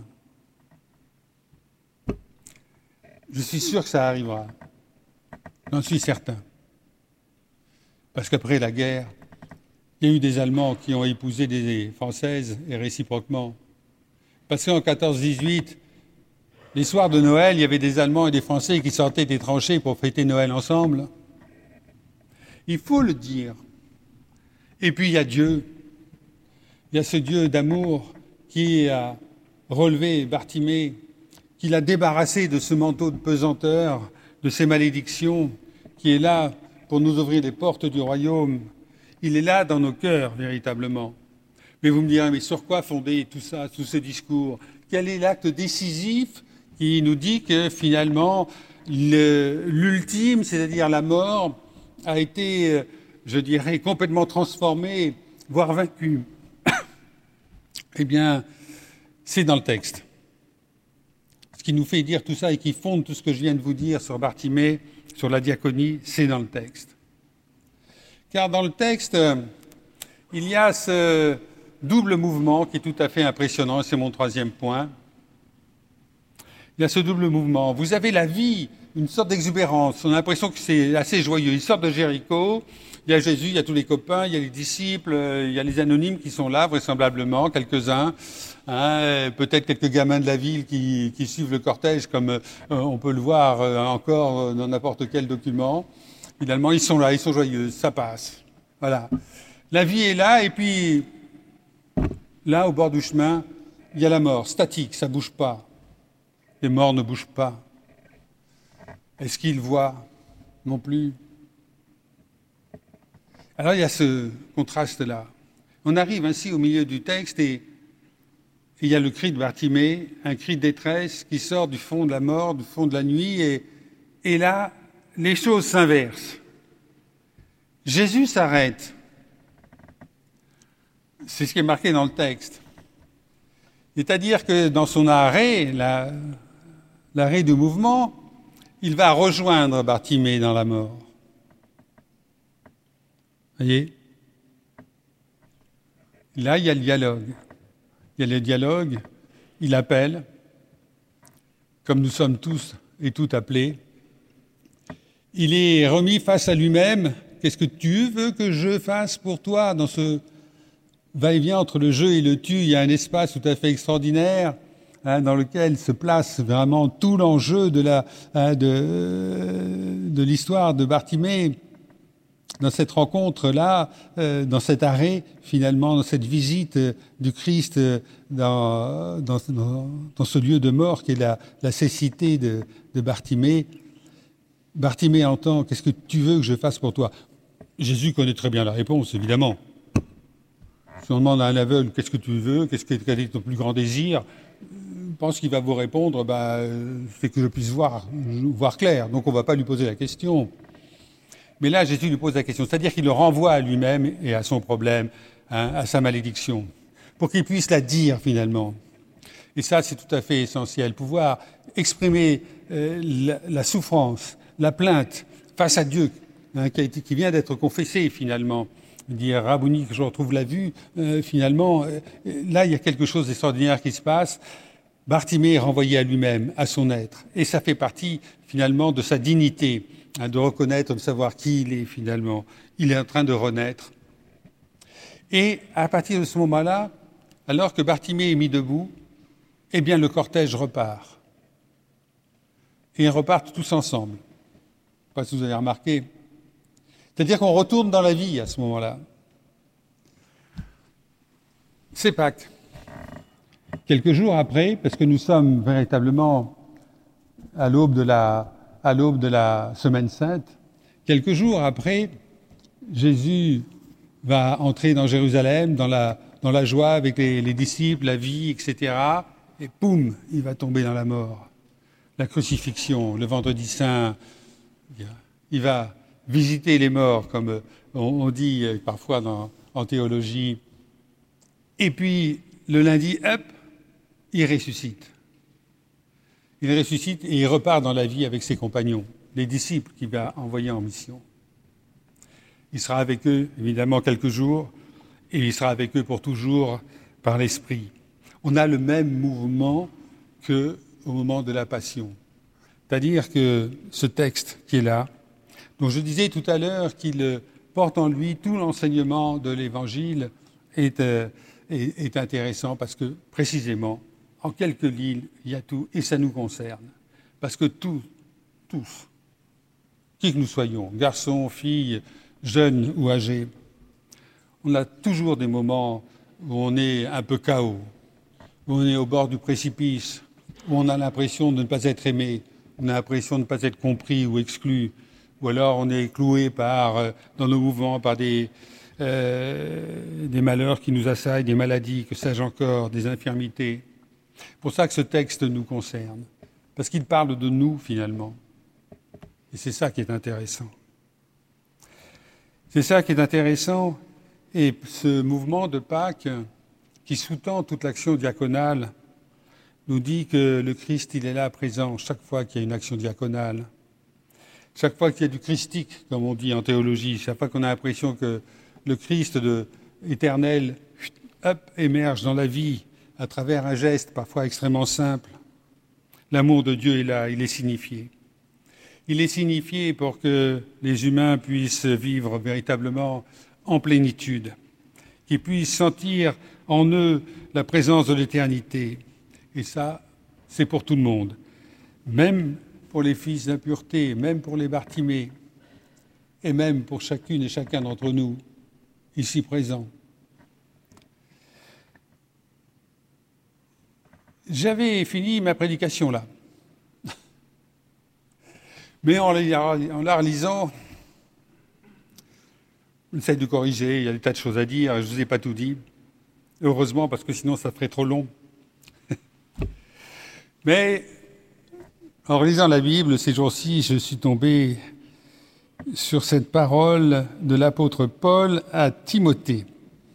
Je suis sûr que ça arrivera. J'en suis certain. Parce qu'après la guerre, il y a eu des Allemands qui ont épousé des Françaises et réciproquement. Parce qu'en quatorze dix-huit, les soirs de Noël, il y avait des Allemands et des Français qui sortaient des tranchées pour fêter Noël ensemble. Il faut le dire. Et puis il y a Dieu. Il y a ce Dieu d'amour qui a relevé Bartimée, qui l'a débarrassé de ce manteau de pesanteur, de ces malédictions, qui est là pour nous ouvrir les portes du royaume. Il est là dans nos cœurs, véritablement. Mais vous me direz, mais sur quoi fonder tout ça, tous ces discours ? Quel est l'acte décisif qui nous dit que finalement, le, l'ultime, c'est-à-dire la mort, a été, je dirais, complètement transformée, voire vaincue ? Eh bien, c'est dans le texte. Ce qui nous fait dire tout ça et qui fonde tout ce que je viens de vous dire sur Bartimée, sur la diaconie, c'est dans le texte. Car dans le texte, il y a ce double mouvement qui est tout à fait impressionnant, c'est mon troisième point. Il y a ce double mouvement. Vous avez la vie, une sorte d'exubérance. On a l'impression que c'est assez joyeux. Ils sortent de Jéricho, il y a Jésus, il y a tous les copains, il y a les disciples, il y a les anonymes qui sont là, vraisemblablement, quelques-uns. Hein, peut-être quelques gamins de la ville qui, qui suivent le cortège, comme euh, on peut le voir euh, encore euh, dans n'importe quel document. Finalement, ils sont là, ils sont joyeux, ça passe. Voilà. La vie est là, et puis, là, au bord du chemin, il y a la mort, statique, ça ne bouge pas. Les morts ne bougent pas. Est-ce qu'ils voient? Non plus. Alors, il y a ce contraste-là. On arrive ainsi au milieu du texte, et il y a le cri de Bartimée, un cri de détresse qui sort du fond de la mort, du fond de la nuit, et, et là, les choses s'inversent. Jésus s'arrête. C'est ce qui est marqué dans le texte. C'est-à-dire que dans son arrêt, la, l'arrêt du mouvement, il va rejoindre Bartimée dans la mort. Vous voyez? Là, il y a le dialogue. Il y a le dialogue, il appelle, comme nous sommes tous et toutes appelés. Il est remis face à lui-même. Qu'est-ce que tu veux que je fasse pour toi? Dans ce va-et-vient entre le je et le tu, il y a un espace tout à fait extraordinaire, hein, dans lequel se place vraiment tout l'enjeu de, la, hein, de, de l'histoire de Bartimée. Dans cette rencontre-là, euh, dans cet arrêt, finalement, dans cette visite euh, du Christ euh, dans, dans, dans, dans ce lieu de mort qui est la, la cécité de, de Bartimée, Bartimée entend « Qu'est-ce que tu veux que je fasse pour toi ?» Jésus connaît très bien la réponse, évidemment. Si on demande à un aveugle « Qu'est-ce que tu veux? Qu'est-ce que, quel est ton plus grand désir ?» Je pense qu'il va vous répondre bah, « C'est que je puisse voir, voir clair. » Donc on ne va pas lui poser la question. Mais là, Jésus lui pose la question, c'est-à-dire qu'il le renvoie à lui-même et à son problème, hein, à sa malédiction, pour qu'il puisse la dire finalement. Et ça, c'est tout à fait essentiel, pouvoir exprimer euh, la, la souffrance, la plainte face à Dieu, hein, qui, a été, qui vient d'être confessé finalement. Dire Rabouni, que je retrouve la vue, euh, finalement, euh, là, il y a quelque chose d'extraordinaire qui se passe. Bartimée est renvoyé à lui-même, à son être, et ça fait partie finalement de sa dignité, hein, de reconnaître, de savoir qui il est finalement. Il est en train de renaître. Et à partir de ce moment-là, alors que Bartimée est mis debout, eh bien le cortège repart. Et ils repartent tous ensemble. Je ne sais pas si vous avez remarqué. C'est-à-dire qu'on retourne dans la vie à ce moment-là. C'est Pâques. Quelques jours après, parce que nous sommes véritablement à l'aube de la, à l'aube de la Semaine Sainte, quelques jours après, Jésus va entrer dans Jérusalem, dans la, dans la joie avec les, les disciples, la vie, et cetera. Et poum, il va tomber dans la mort. La crucifixion, le vendredi saint, il va visiter les morts, comme on, on dit parfois dans, en théologie. Et puis, le lundi, hop, il ressuscite. Il ressuscite et il repart dans la vie avec ses compagnons, les disciples qu'il va envoyer en mission. Il sera avec eux, évidemment, quelques jours, et il sera avec eux pour toujours par l'Esprit. On a le même mouvement qu'au moment de la Passion. C'est-à-dire que ce texte qui est là, dont je disais tout à l'heure qu'il porte en lui tout l'enseignement de l'Évangile, est, euh, est, est intéressant parce que, précisément, en quelques lignes, il y a tout, et ça nous concerne. Parce que tous, tous, qui que nous soyons, garçons, filles, jeunes ou âgés, on a toujours des moments où on est un peu K O, où on est au bord du précipice, où on a l'impression de ne pas être aimé, on a l'impression de ne pas être compris ou exclu, ou alors on est cloué par, dans nos mouvements par des, euh, des malheurs qui nous assaillent, des maladies, que sais-je encore, des infirmités. C'est pour ça que ce texte nous concerne, parce qu'il parle de nous finalement. Et c'est ça qui est intéressant. C'est ça qui est intéressant. Et ce mouvement de Pâques, qui sous-tend toute l'action diaconale, nous dit que le Christ, il est là présent chaque fois qu'il y a une action diaconale. Chaque fois qu'il y a du christique, comme on dit en théologie, chaque fois qu'on a l'impression que le Christ de, éternel hop, émerge dans la vie à travers un geste parfois extrêmement simple. L'amour de Dieu est là, il est signifié. Il est signifié pour que les humains puissent vivre véritablement en plénitude, qu'ils puissent sentir en eux la présence de l'éternité. Et ça, c'est pour tout le monde, même pour les fils d'impureté, même pour les Bartimée, et même pour chacune et chacun d'entre nous, ici présents. J'avais fini ma prédication là. Mais en la relisant, j'essaie de corriger, il y a des tas de choses à dire, je ne vous ai pas tout dit. Heureusement, parce que sinon ça ferait trop long. Mais en relisant la Bible, ces jours-ci, je suis tombé sur cette parole de l'apôtre Paul à Timothée.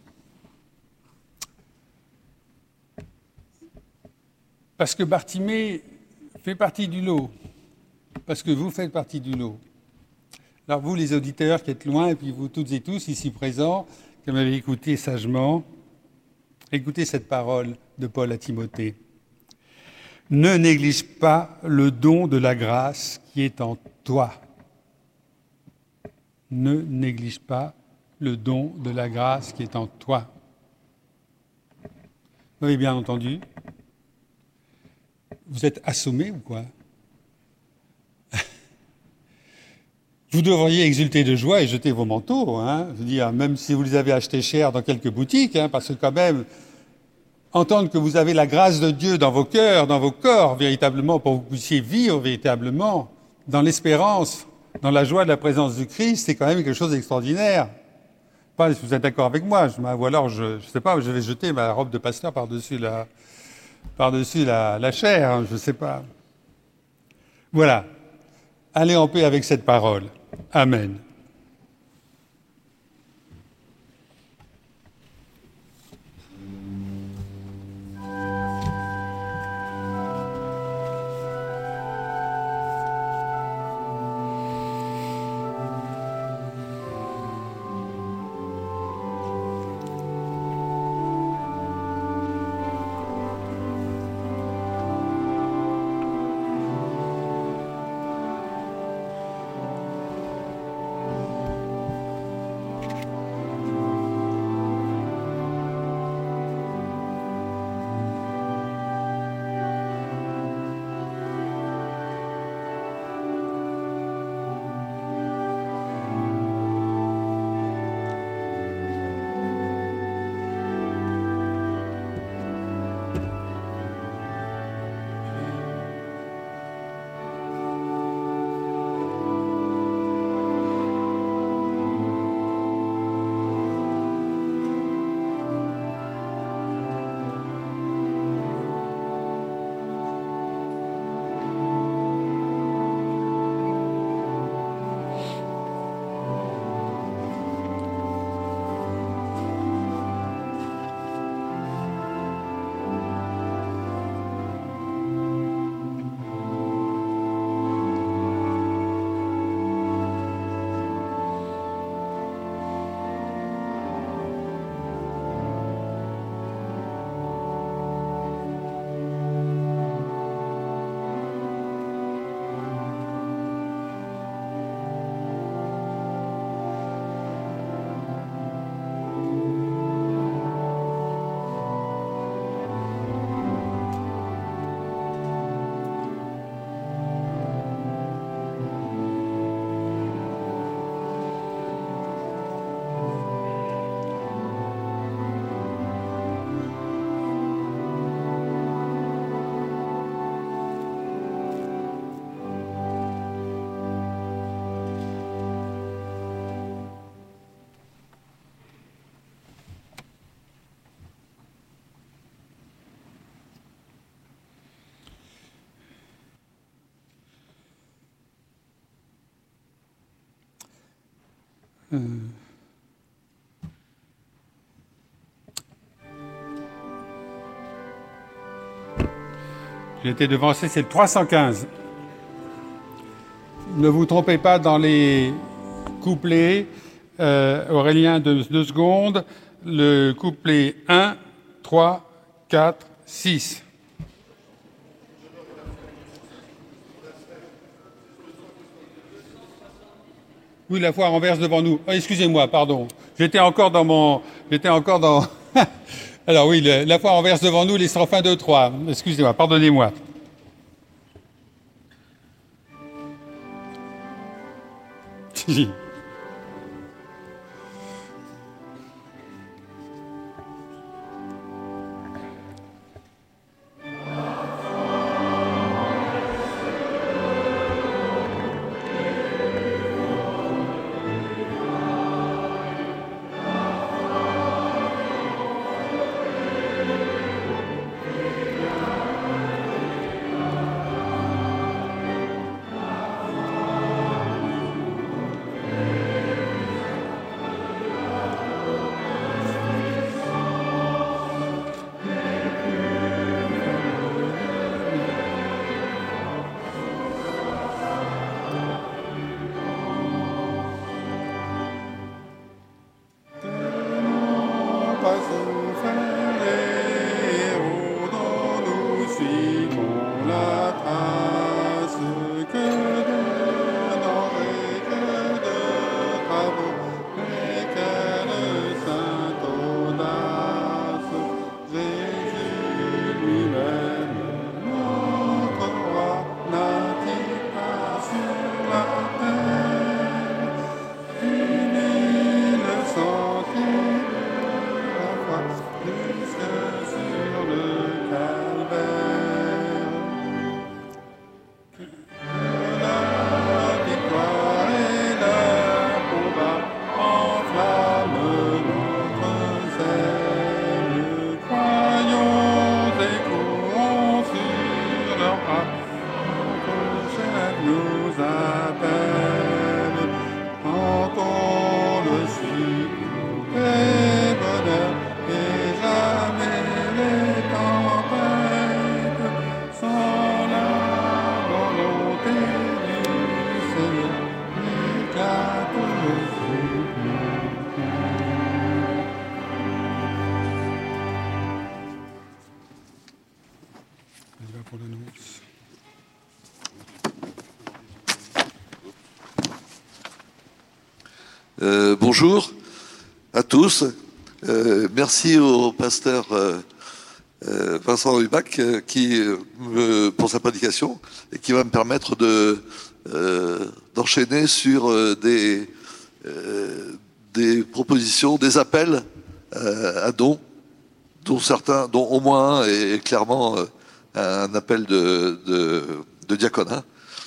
Parce que Bartimée fait partie du lot, parce que vous faites partie du lot. Alors vous, les auditeurs qui êtes loin, et puis vous toutes et tous ici présents, qui m'avez écouté sagement, écoutez cette parole de Paul à Timothée. Ne néglige pas le don de la grâce qui est en toi. Ne néglige pas le don de la grâce qui est en toi. Vous avez bien entendu ? Vous êtes assommés ou quoi ? Vous devriez exulter de joie et jeter vos manteaux, hein, je veux dire, même si vous les avez achetés cher dans quelques boutiques, hein, parce que quand même, entendre que vous avez la grâce de Dieu dans vos cœurs, dans vos corps, véritablement, pour que vous puissiez vivre véritablement dans l'espérance, dans la joie de la présence du Christ, c'est quand même quelque chose d'extraordinaire. Pas si vous êtes d'accord avec moi, je, ou alors, je ne sais pas, je vais jeter ma robe de pasteur par-dessus la, par-dessus la, la chair, hein, je ne sais pas. Voilà. Allez en paix avec cette parole. Amen. Euh... J'ai été devancé, c'est le trois cent quinze. Ne vous trompez pas dans les couplets. Euh, Aurélien, deux, deux secondes. le couplet un, trois, quatre, six. Oui, la foi renverse devant nous. Oh, excusez-moi, pardon. J'étais encore dans mon... J'étais encore dans... Alors oui, le, la foi renverse devant nous, les strophes un, deux, trois. Excusez-moi, pardonnez-moi. Euh, bonjour à tous. Euh, merci au pasteur euh, euh, Vincent Hubac euh, qui, euh, me, pour sa prédication et qui va me permettre de, euh, d'enchaîner sur euh, des, euh, des propositions, des appels euh, à dons, dont certains, dont au moins un est clairement euh, un appel de, de, de diaconat,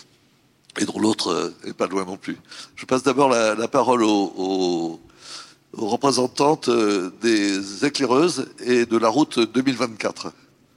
et dont l'autre n'est pas loin non plus. Je passe d'abord la, la parole aux, aux, aux représentantes des éclaireuses et de la route deux mille vingt-quatre.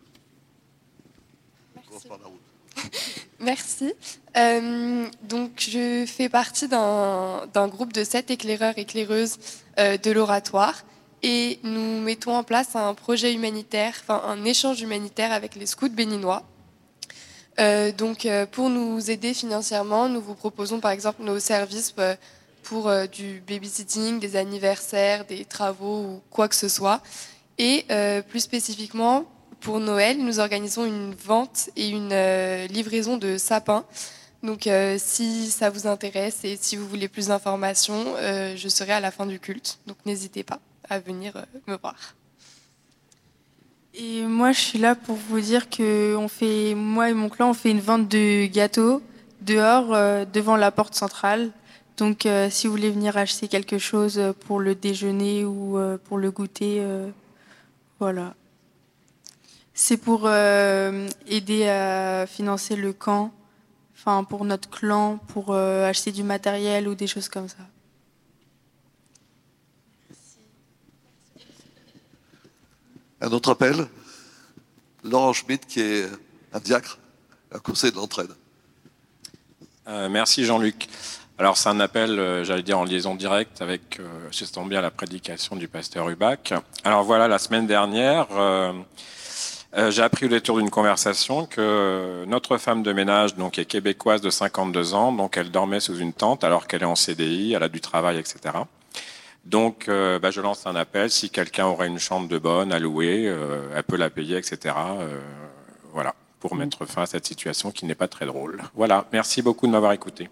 Merci. Merci. Euh, donc, je fais partie d'un, d'un groupe de sept éclaireurs éclaireuses euh, de l'Oratoire, et nous mettons en place un projet humanitaire, enfin un échange humanitaire avec les scouts béninois. Euh, donc, euh, pour nous aider financièrement, nous vous proposons par exemple nos services euh, pour euh, du babysitting, des anniversaires, des travaux ou quoi que ce soit. Et euh, plus spécifiquement, pour Noël, nous organisons une vente et une euh, livraison de sapins. Donc, euh, si ça vous intéresse et si vous voulez plus d'informations, euh, je serai à la fin du culte. Donc, n'hésitez pas à venir euh, me voir. Et moi, je suis là pour vous dire que on fait, moi et mon clan, on fait une vente de gâteaux dehors, euh, devant la porte centrale. Donc, euh, si vous voulez venir acheter quelque chose pour le déjeuner ou euh, pour le goûter, euh, voilà. C'est pour euh, aider à financer le camp, enfin pour notre clan, pour euh, acheter du matériel ou des choses comme ça. Un autre appel, Laurent Schmitt, qui est un diacre, un conseiller de l'entraide. Euh, merci Jean-Luc. Alors c'est un appel, euh, j'allais dire en liaison directe avec, euh, ça tombe bien, la prédication du pasteur Hubac. Alors voilà, la semaine dernière, euh, euh, j'ai appris au détour d'une conversation que notre femme de ménage, donc, est québécoise de cinquante-deux ans, donc elle dormait sous une tente alors qu'elle est en C D I, elle a du travail, et cetera. Donc, euh, bah, je lance un appel. Si quelqu'un aurait une chambre de bonne à louer, euh, elle peut la payer, et cetera. Euh, voilà, pour mettre fin à cette situation qui n'est pas très drôle. Voilà, merci beaucoup de m'avoir écouté.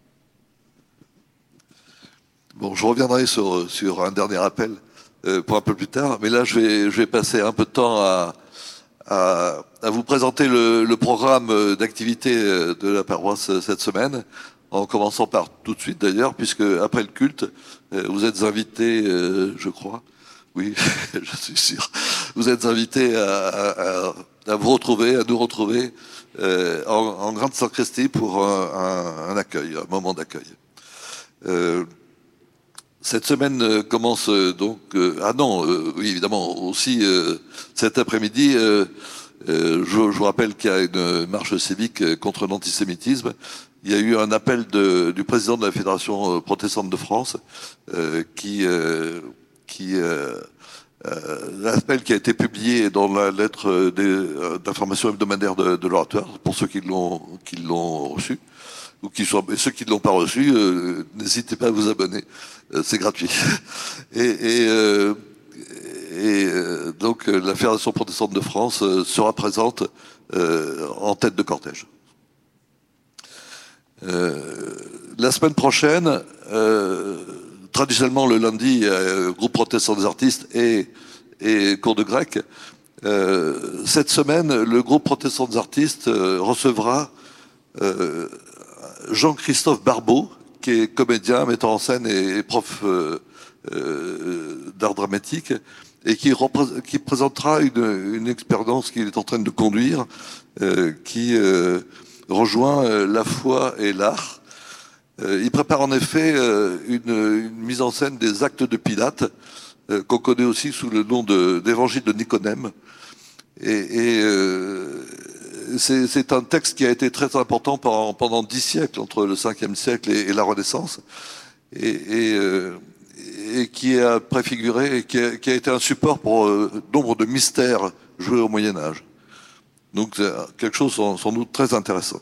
Bon, je reviendrai sur, sur un dernier appel euh, pour un peu plus tard, mais là, je vais, je vais passer un peu de temps à, à, à vous présenter le, le programme d'activité de la paroisse cette semaine, en commençant par tout de suite d'ailleurs, puisque après le culte, vous êtes invités, euh, je crois, oui, je suis sûr, vous êtes invités à, à, à vous retrouver, à nous retrouver euh, en, en grande sacristie pour un, un, un accueil, un moment d'accueil. Euh, cette semaine commence donc, euh, ah non, euh, oui évidemment aussi euh, cet après-midi. Euh, euh, je, je vous rappelle qu'il y a une marche civique contre l'antisémitisme. Il y a eu un appel de, du président de la Fédération protestante de France euh, qui, euh, qui euh, euh, l'appel qui a été publié dans la lettre d'information hebdomadaire de, de l'oratoire, pour ceux qui l'ont qui l'ont reçu, ou qui sont, et ceux qui ne l'ont pas reçu, euh, n'hésitez pas à vous abonner, euh, c'est gratuit. Et, et, euh, et euh, donc la Fédération protestante de France euh, sera présente euh, en tête de cortège. Euh, la semaine prochaine, euh, traditionnellement le lundi, euh, groupe protestant des artistes et, et cours de grec. Euh, cette semaine, le groupe protestant des artistes euh, recevra euh, Jean-Christophe Barbeau, qui est comédien, metteur en scène et, et prof euh, euh, d'art dramatique, et qui, qui présentera une, une expérience qu'il est en train de conduire, euh, qui euh, rejoint euh, la foi et l'art. Euh, il prépare en effet euh, une, une mise en scène des actes de Pilate, euh, qu'on connaît aussi sous le nom d'évangile de, de Nicodème. Et, et euh, c'est un texte qui a été très important pendant, pendant dix siècles, entre le cinquième siècle et, et la Renaissance, et, et, euh, et qui a préfiguré, et qui a, qui a été un support pour euh, nombre de mystères joués au Moyen-Âge. Donc c'est quelque chose sans, sans doute très intéressant.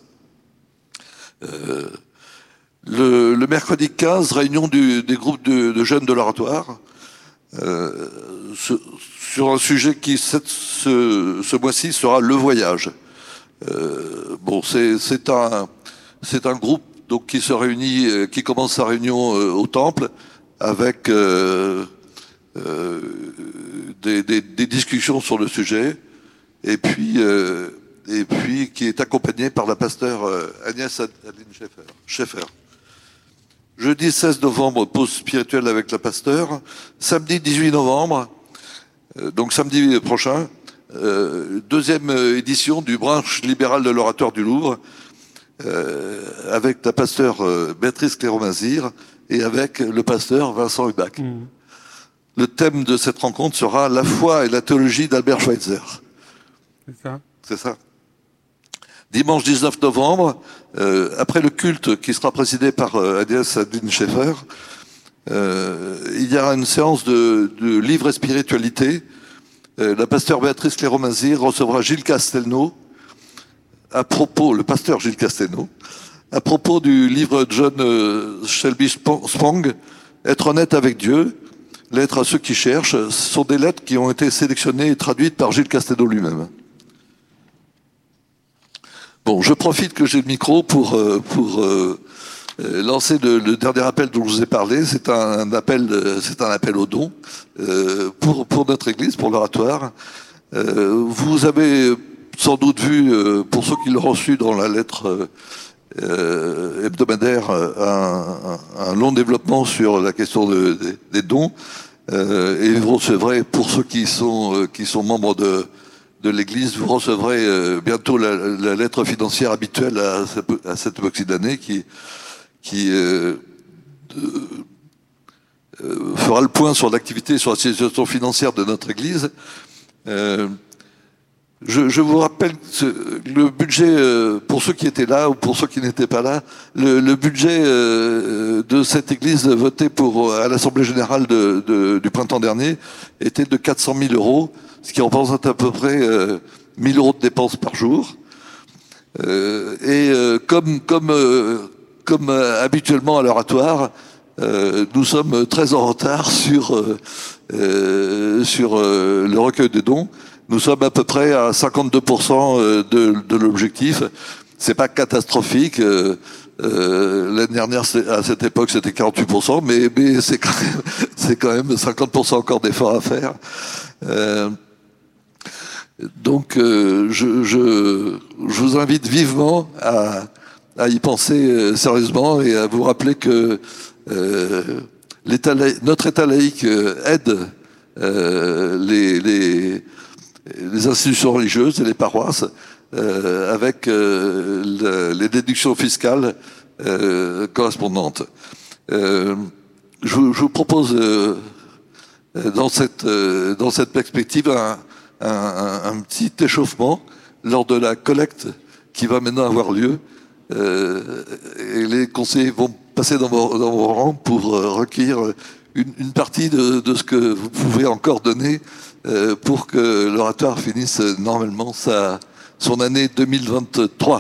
Euh, le, le mercredi quinze, réunion du, des groupes de, de jeunes de l'oratoire, euh, sur un sujet qui cette, ce, ce mois-ci sera le voyage. Euh, bon, c'est un, c'est un groupe donc qui se réunit, euh, qui commence sa réunion euh, au temple avec euh, euh, des, des, des discussions sur le sujet, et puis euh, et puis qui est accompagné par la pasteure euh, Agnès Adeline Schaeffer. Schaeffer. Jeudi seize novembre, pause spirituelle avec la pasteure. Samedi dix-huit novembre, euh, donc samedi prochain. Euh, deuxième édition du branche libérale de l'oratoire du Louvre, euh, avec la pasteure euh, Béatrice Cléro-Mazir et avec le pasteur Vincent Hubac. Mmh. Le thème de cette rencontre sera la foi et la théologie d'Albert Schweitzer. C'est ça. C'est ça. Dimanche dix-neuf novembre, euh, après le culte qui sera présidé par euh, Agnès Adeline Schaeffer, euh, il y aura une séance de, de livre et spiritualité. La pasteure Béatrice Cléro-Mazir recevra Gilles Castelnau à propos, le pasteur Gilles Castelnau, à propos du livre de John Shelby Spong, Être honnête avec Dieu, lettres à ceux qui cherchent. Ce sont des lettres qui ont été sélectionnées et traduites par Gilles Castelnau lui-même. Bon, je profite que j'ai le micro pour, pour euh, lancer le, le dernier appel dont je vous ai parlé. C'est un appel, c'est un appel au don euh, pour pour notre Église, pour l'oratoire. Euh, vous avez sans doute vu, euh, pour ceux qui l'ont reçu dans la lettre euh, hebdomadaire, un, un, un long développement sur la question de, de, des dons. Euh, et vous recevrez, pour ceux qui sont euh, qui sont membres de de l'Église, vous recevrez euh, bientôt la, la lettre financière habituelle à, à cette époque d'année qui qui euh, euh, fera le point sur l'activité, sur la situation financière de notre Église. Euh, je, je vous rappelle ce, le budget, euh, pour ceux qui étaient là ou pour ceux qui n'étaient pas là, le, le budget euh, de cette Église voté pour, à l'Assemblée Générale de, de, du printemps dernier était de quatre cent mille euros, ce qui représente à peu près euh, mille euros de dépenses par jour. Euh, et euh, comme... comme euh, Comme euh, habituellement à l'oratoire, euh, nous sommes très en retard sur, euh, euh, sur euh, le recueil de dons. Nous sommes à peu près à cinquante-deux pour cent de, de l'objectif. C'est pas catastrophique. Euh, euh, l'année dernière, à cette époque, c'était quarante-huit pour cent, mais, mais c'est quand même, c'est quand même cinquante pour cent encore d'efforts à faire. Euh, donc, euh, je, je, je vous invite vivement à, à y penser sérieusement et à vous rappeler que euh, l'État, notre État laïque aide euh, les, les, les institutions religieuses et les paroisses euh, avec euh, le, les déductions fiscales euh, correspondantes. Euh, je, je vous propose euh, dans cette, euh, dans cette perspective un, un, un, un petit échauffement lors de la collecte qui va maintenant avoir lieu. Euh, et les conseillers vont passer dans vos, dans vos rangs pour euh, recueillir une, une partie de, de ce que vous pouvez encore donner euh, pour que l'oratoire finisse normalement sa, son année deux mille vingt-trois.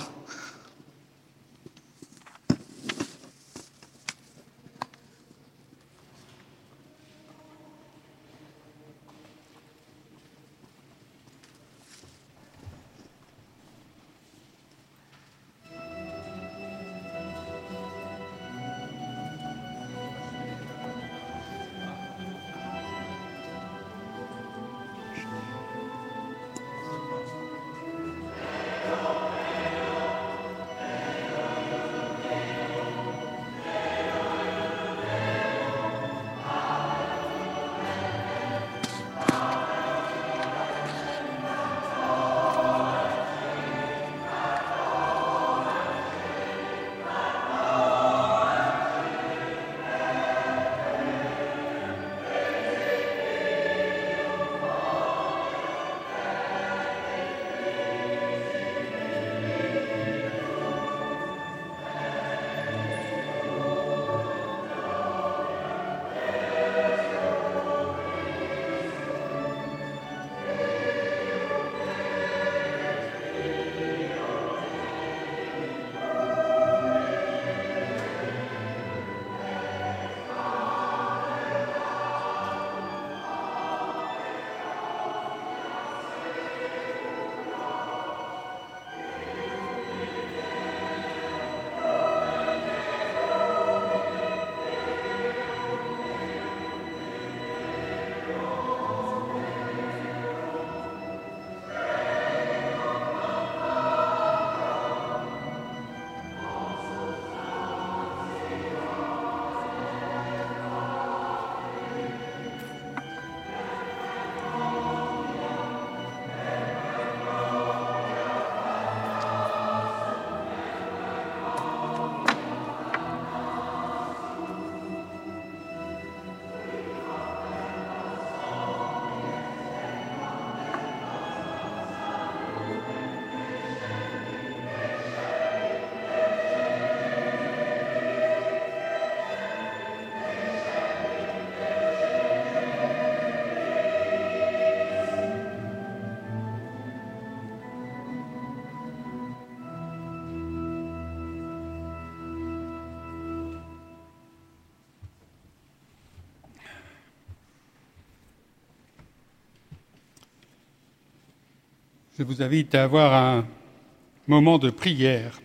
Je vous invite à avoir un moment de prière.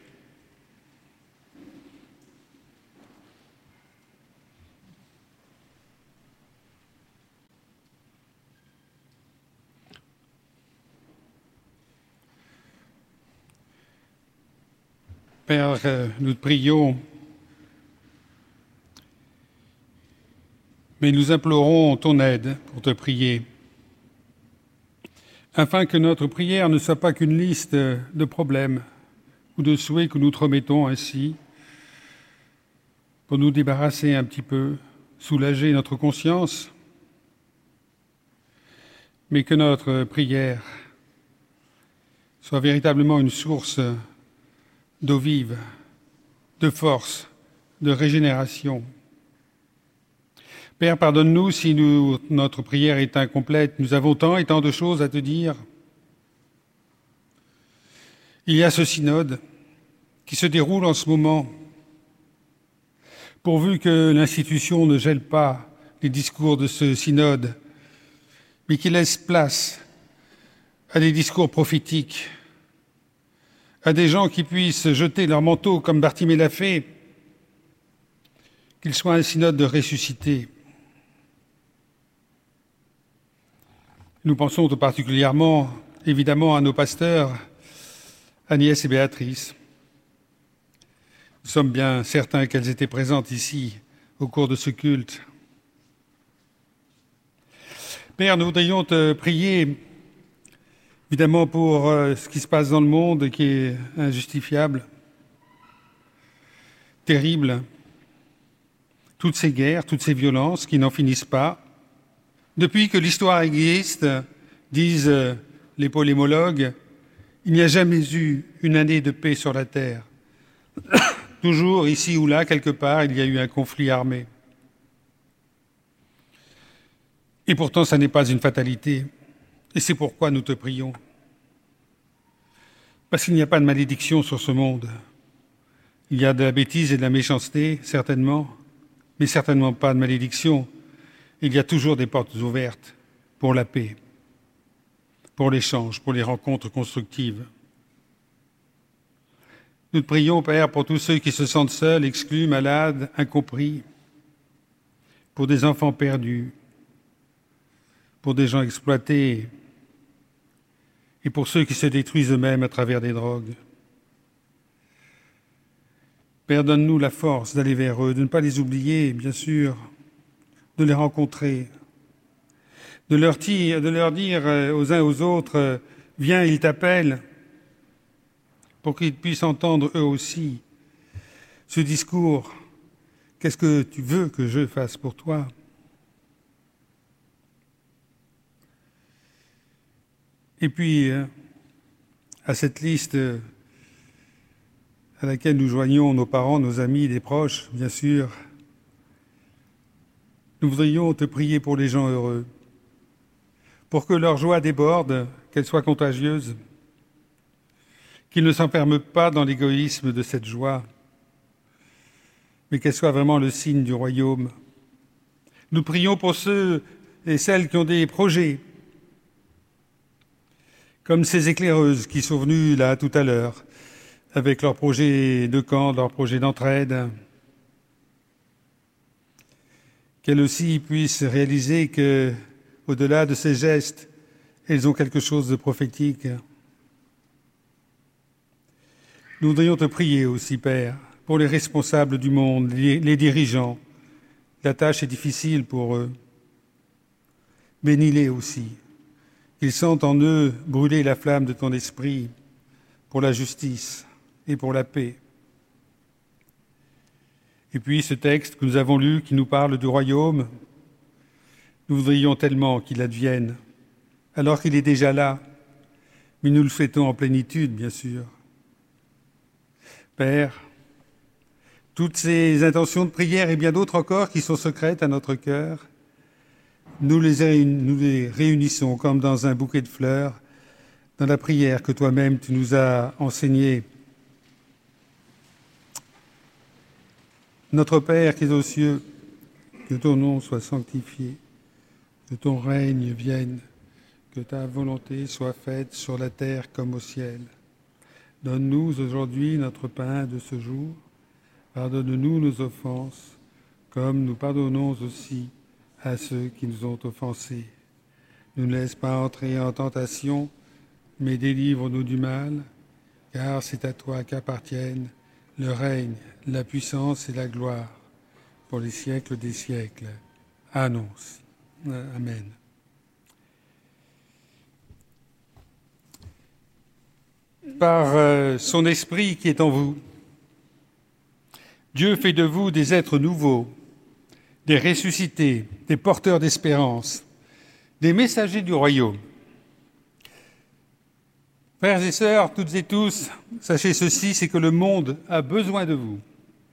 Père, nous te prions, mais nous implorons ton aide pour te prier, afin que notre prière ne soit pas qu'une liste de problèmes ou de souhaits que nous te remettons ainsi, pour nous débarrasser un petit peu, soulager notre conscience, mais que notre prière soit véritablement une source d'eau vive, de force, de régénération. Père, pardonne-nous si nous, notre prière est incomplète. Nous avons tant et tant de choses à te dire. Il y a ce synode qui se déroule en ce moment. pourvu que l'institution ne gèle pas les discours de ce synode, mais qu'il laisse place à des discours prophétiques, à des gens qui puissent jeter leur manteau comme Bartimée l'a fait, qu'il soit un synode de ressuscités. Nous pensons tout particulièrement, évidemment, à nos pasteurs, Agnès et Béatrice. Nous sommes bien certains qu'elles étaient présentes ici au cours de ce culte. Père, nous voudrions te prier, évidemment, pour euh, ce qui se passe dans le monde, qui est injustifiable, terrible. Toutes ces guerres, toutes ces violences qui n'en finissent pas. Depuis que l'histoire existe, disent euh, les polémologues, il n'y a jamais eu une année de paix sur la Terre. Toujours, ici ou là, quelque part, il y a eu un conflit armé. Et pourtant, ça n'est pas une fatalité. Et c'est pourquoi nous te prions. Parce qu'il n'y a pas de malédiction sur ce monde. Il y a de la bêtise et de la méchanceté, certainement, mais certainement pas de malédiction. Il y a toujours des portes ouvertes pour la paix, pour l'échange, pour les rencontres constructives. Nous te prions, Père, pour tous ceux qui se sentent seuls, exclus, malades, incompris, pour des enfants perdus, pour des gens exploités et pour ceux qui se détruisent eux-mêmes à travers des drogues. Père, donne-nous la force d'aller vers eux, de ne pas les oublier, bien sûr, de les rencontrer, de leur dire, de leur dire aux uns aux autres, « Viens, ils t'appellent », pour qu'ils puissent entendre eux aussi ce discours. Qu'est-ce que tu veux que je fasse pour toi ? Et puis, à cette liste à laquelle nous joignons nos parents, nos amis, des proches, bien sûr, nous voudrions te prier pour les gens heureux, pour que leur joie déborde, qu'elle soit contagieuse, qu'ils ne s'enferment pas dans l'égoïsme de cette joie, mais qu'elle soit vraiment le signe du royaume. Nous prions pour ceux et celles qui ont des projets, comme ces éclaireuses qui sont venues là tout à l'heure, avec leurs projets de camp, leurs projets d'entraide, qu'elles aussi puissent réaliser que, au-delà de ces gestes, elles ont quelque chose de prophétique. Nous voudrions te prier aussi, Père, pour les responsables du monde, les, les dirigeants. La tâche est difficile pour eux. Bénis-les aussi, qu'ils sentent en eux brûler la flamme de ton esprit pour la justice et pour la paix. Et puis ce texte que nous avons lu, qui nous parle du royaume, nous voudrions tellement qu'il advienne, alors qu'il est déjà là, mais nous le souhaitons en plénitude, bien sûr. Père, toutes ces intentions de prière et bien d'autres encore qui sont secrètes à notre cœur, nous les, nous les réunissons comme dans un bouquet de fleurs, dans la prière que toi-même tu nous as enseignée. Notre Père qui es aux cieux, que ton nom soit sanctifié, que ton règne vienne, que ta volonté soit faite sur la terre comme au ciel. Donne-nous aujourd'hui notre pain de ce jour. Pardonne-nous nos offenses, comme nous pardonnons aussi à ceux qui nous ont offensés. Ne nous laisse pas entrer en tentation, mais délivre-nous du mal, car c'est à toi qu'appartiennent le règne, la puissance et la gloire, pour les siècles des siècles. Annonce. Amen. Par euh, son esprit qui est en vous, Dieu fait de vous des êtres nouveaux, des ressuscités, des porteurs d'espérance, des messagers du royaume. Frères et sœurs, toutes et tous, sachez ceci, c'est que le monde a besoin de vous.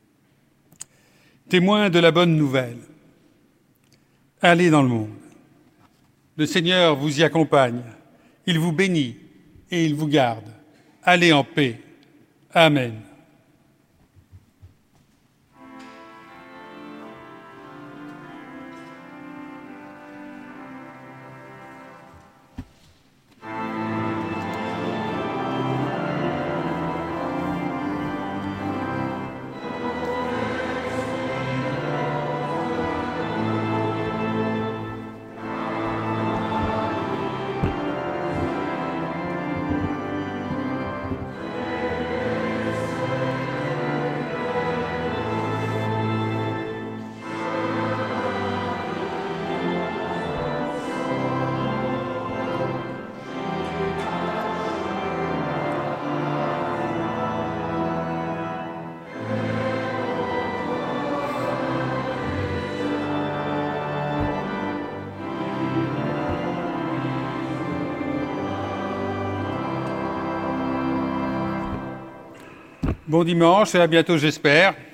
Témoins de la bonne nouvelle, allez dans le monde. Le Seigneur vous y accompagne, il vous bénit et il vous garde. Allez en paix. Amen. Bon dimanche et à bientôt, j'espère.